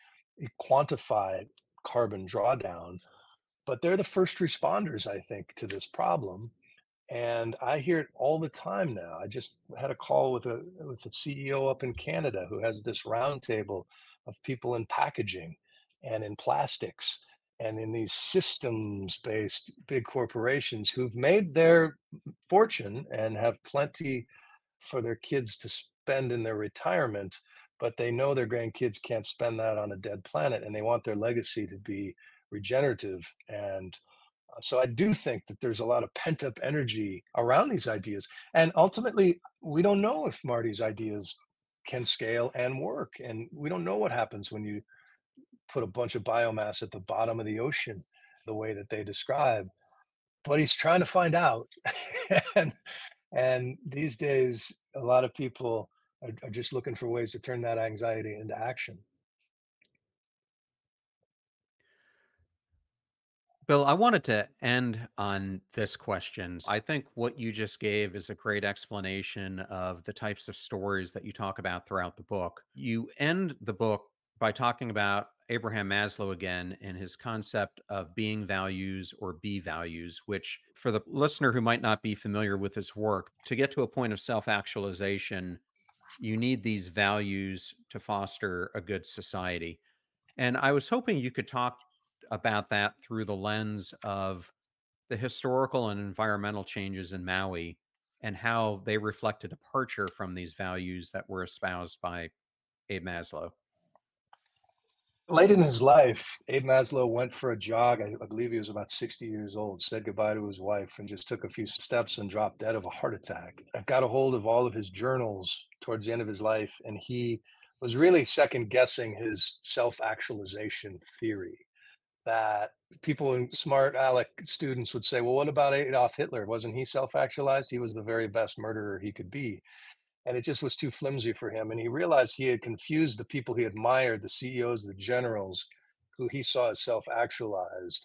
quantify carbon drawdown. But they're the first responders, I think, to this problem. And I hear it all the time now. I just had a call with a CEO up in Canada who has this roundtable of people in packaging and in plastics and in these systems-based big corporations who've made their fortune and have plenty for their kids to spend in their retirement, but they know their grandkids can't spend that on a dead planet, and they want their legacy to be regenerative. And so I do think that there's a lot of pent up energy around these ideas. And ultimately, we don't know if Marty's ideas can scale and work. And we don't know what happens when you put a bunch of biomass at the bottom of the ocean the way that they describe. But he's trying to find out. and and these days, a lot of people are just looking for ways to turn that anxiety into action.
Bill, I wanted to end on this question. I think what you just gave is a great explanation of the types of stories that you talk about throughout the book. You end the book by talking about Abraham Maslow again and his concept of being values or be values, which for the listener who might not be familiar with his work, to get to a point of self-actualization, you need these values to foster a good society. And I was hoping you could talk about that through the lens of the historical and environmental changes in Maui and how they reflect a departure from these values that were espoused by Abe Maslow.
Late in his life, Abe Maslow went for a jog. I believe he was about 60 years old, said goodbye to his wife, and just took a few steps and dropped dead of a heart attack. I got a hold of all of his journals towards the end of his life, and he was really second guessing his self-actualization theory, that people in smart aleck students would say, well, what about Adolf Hitler? Wasn't he self-actualized? He was the very best murderer he could be. And it just was too flimsy for him. And he realized he had confused the people he admired, the CEOs, the generals, who he saw as self-actualized,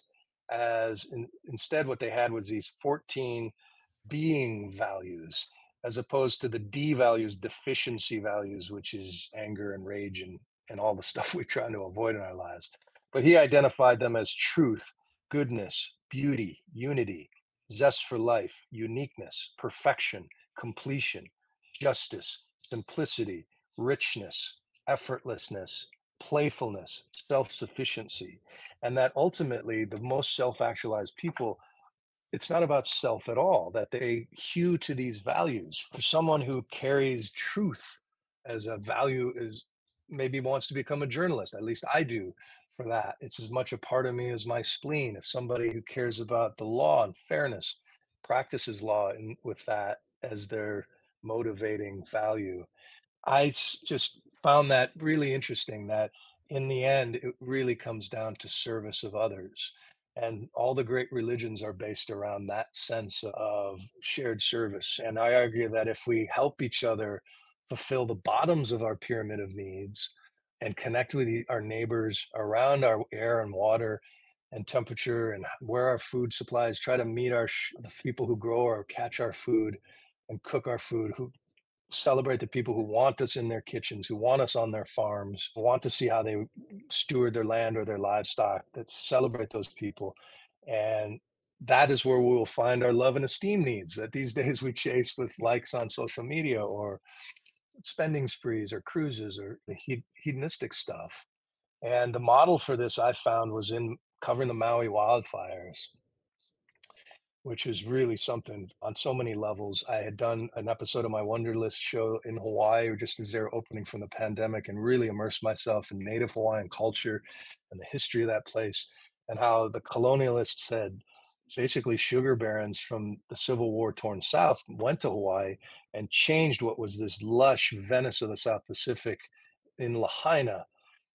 instead what they had was these 14 being values, as opposed to the D values, deficiency values, which is anger and rage and all the stuff we're trying to avoid in our lives. But he identified them as truth, goodness, beauty, unity, zest for life, uniqueness, perfection, completion, justice, simplicity, richness, effortlessness, playfulness, self sufficiency. And that ultimately, the most self actualized people, it's not about self at all, that they hew to these values. For someone who carries truth as a value, is maybe wants to become a journalist, at least I do. For that, it's as much a part of me as my spleen. If somebody who cares about the law and fairness practices law with that as their motivating value, just found that really interesting, that in the end, it really comes down to service of others. And all the great religions are based around that sense of shared service. And I argue that if we help each other fulfill the bottoms of our pyramid of needs and connect with our neighbors around our air and water and temperature and where our food supplies, try to meet the people who grow or catch our food and cook our food, who celebrate the people who want us in their kitchens, who want us on their farms, want to see how they steward their land or their livestock, that celebrate those people. And that is where we will find our love and esteem needs that these days we chase with likes on social media or spending sprees or cruises or the hedonistic stuff. And the model for this I found was in covering the Maui wildfires, which is really something on so many levels. I had done an episode of my Wonderlist show in Hawaii, just as they were opening from the pandemic, and really immersed myself in Native Hawaiian culture and the history of that place, and how the colonialists had basically sugar barons from the Civil War torn South went to Hawaii and changed what was this lush Venice of the South Pacific in Lahaina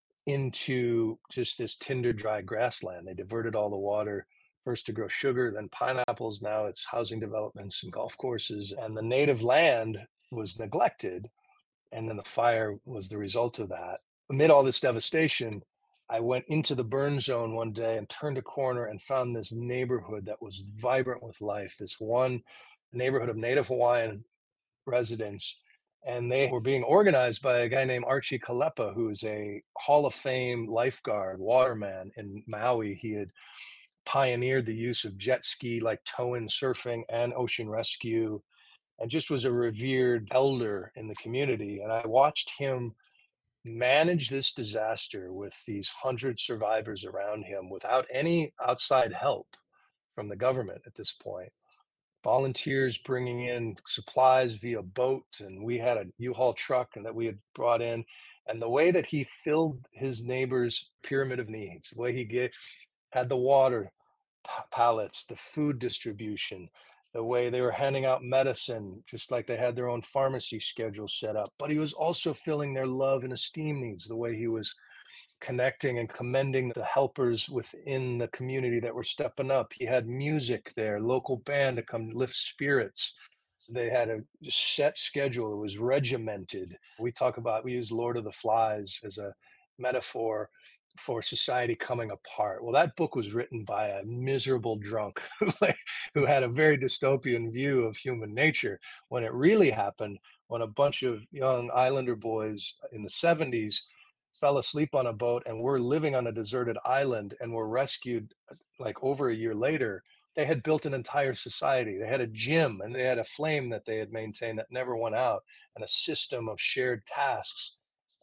into just this tinder dry grassland. They diverted all the water first to grow sugar, then pineapples. Now it's housing developments and golf courses. And the native land was neglected. And then the fire was the result of that. Amid all this devastation, I went into the burn zone one day and turned a corner and found this neighborhood that was vibrant with life. This one neighborhood of Native Hawaiian residents, and they were being organized by a guy named Archie Kalepa, who is a Hall of Fame lifeguard, waterman in Maui. He had pioneered the use of jet ski, like tow-in surfing and ocean rescue, and just was a revered elder in the community. And I watched him manage this disaster with these 100 survivors around him without any outside help from the government at this point. Volunteers bringing in supplies via boat, and we had a U-Haul truck and that we had brought in. And the way that he filled his neighbors' pyramid of needs, the way he had the water pallets, the food distribution, the way they were handing out medicine, just like they had their own pharmacy schedule set up. But he was also filling their love and esteem needs, the way he was connecting and commending the helpers within the community that were stepping up. He had music there, local band to come lift spirits. They had a set schedule. It was regimented. We use Lord of the Flies as a metaphor for society coming apart. Well, that book was written by a miserable drunk who had a very dystopian view of human nature. When it really happened, when a bunch of young islander boys in the 70s fell asleep on a boat and were living on a deserted island and were rescued like over a year later, they had built an entire society. They had a gym and they had a flame that they had maintained that never went out, and a system of shared tasks.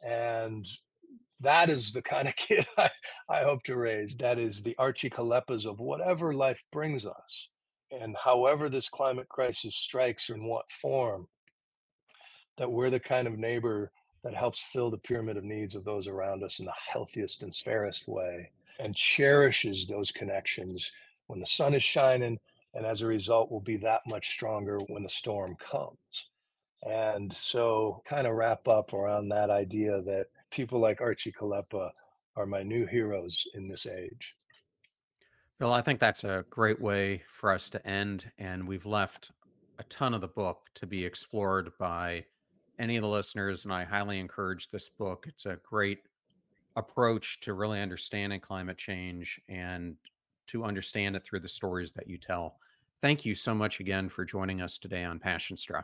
And that is the kind of kid I hope to raise. That is the Archie Kalepas of whatever life brings us. And however this climate crisis strikes, or in what form, that we're the kind of neighbor that helps fill the pyramid of needs of those around us in the healthiest and fairest way, and cherishes those connections when the sun is shining, and as a result will be that much stronger when the storm comes. And so kind of wrap up around that idea that people like Archie Kalepa are my new heroes in this age.
Bill, I think that's a great way for us to end. And we've left a ton of the book to be explored by any of the listeners. And I highly encourage this book. It's a great approach to really understanding climate change and to understand it through the stories that you tell. Thank you so much again for joining us today on Passion Struck.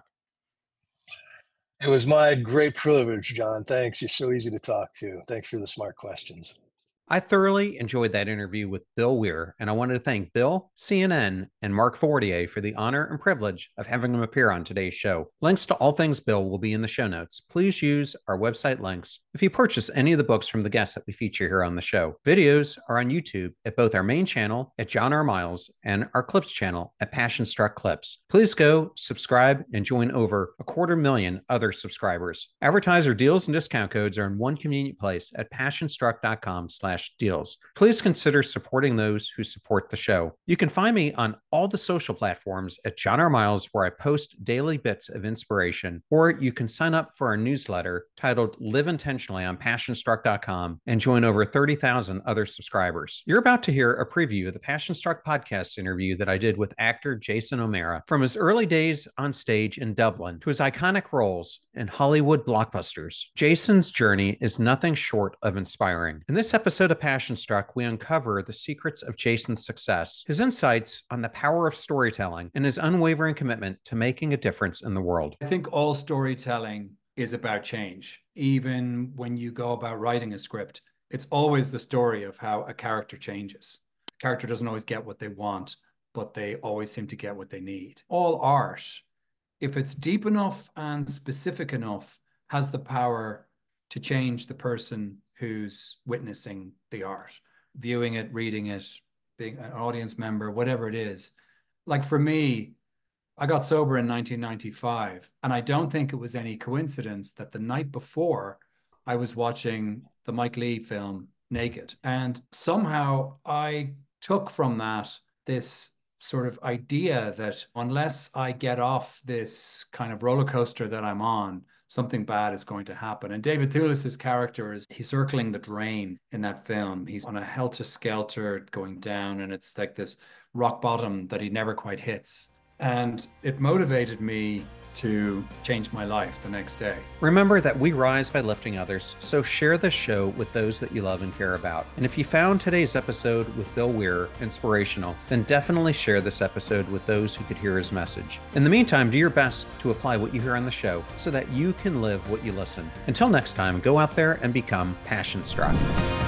It was my great privilege, John. Thanks. You're so easy to talk to. Thanks for the smart questions.
I thoroughly enjoyed that interview with Bill Weir, and I wanted to thank Bill, CNN, and Mark Fortier for the honor and privilege of having him appear on today's show. Links to all things Bill will be in the show notes. Please use our website links if you purchase any of the books from the guests that we feature here on the show. Videos are on YouTube at both our main channel at John R. Miles and our Clips channel at Passion Struck Clips. Please go subscribe and join over 250,000 other subscribers. Advertiser deals and discount codes are in one convenient place at passionstruck.com/deals. Please consider supporting those who support the show. You can find me on all the social platforms at John R. Miles, where I post daily bits of inspiration, or you can sign up for our newsletter titled Live Intentionally on passionstruck.com and join over 30,000 other subscribers. You're about to hear a preview of the Passion Struck podcast interview that I did with actor Jason O'Mara. From his early days on stage in Dublin to his iconic roles in Hollywood blockbusters, Jason's journey is nothing short of inspiring. In this episode of Passion Struck, we uncover the secrets of Jason's success, his insights on the power of storytelling, and his unwavering commitment to making a difference in the world.
I think all storytelling is about change. Even when you go about writing a script, it's always the story of how a character changes. A character doesn't always get what they want, but they always seem to get what they need. All art, if it's deep enough and specific enough, has the power to change the person who's witnessing the art, viewing it, reading it, being an audience member, whatever it is. Like for me, I got sober in 1995, and I don't think it was any coincidence that the night before I was watching the Mike Leigh film Naked. And somehow I took from that this sort of idea that unless I get off this kind of roller coaster that I'm on, something bad is going to happen. And David Thewlis's character he's circling the drain in that film. He's on a helter-skelter going down, and it's like this rock bottom that he never quite hits. And it motivated me to change my life the next day.
Remember that we rise by lifting others, so share this show with those that you love and care about. And if you found today's episode with Bill Weir inspirational, then definitely share this episode with those who could hear his message. In the meantime, do your best to apply what you hear on the show so that you can live what you listen. Until next time, go out there and become passion struck.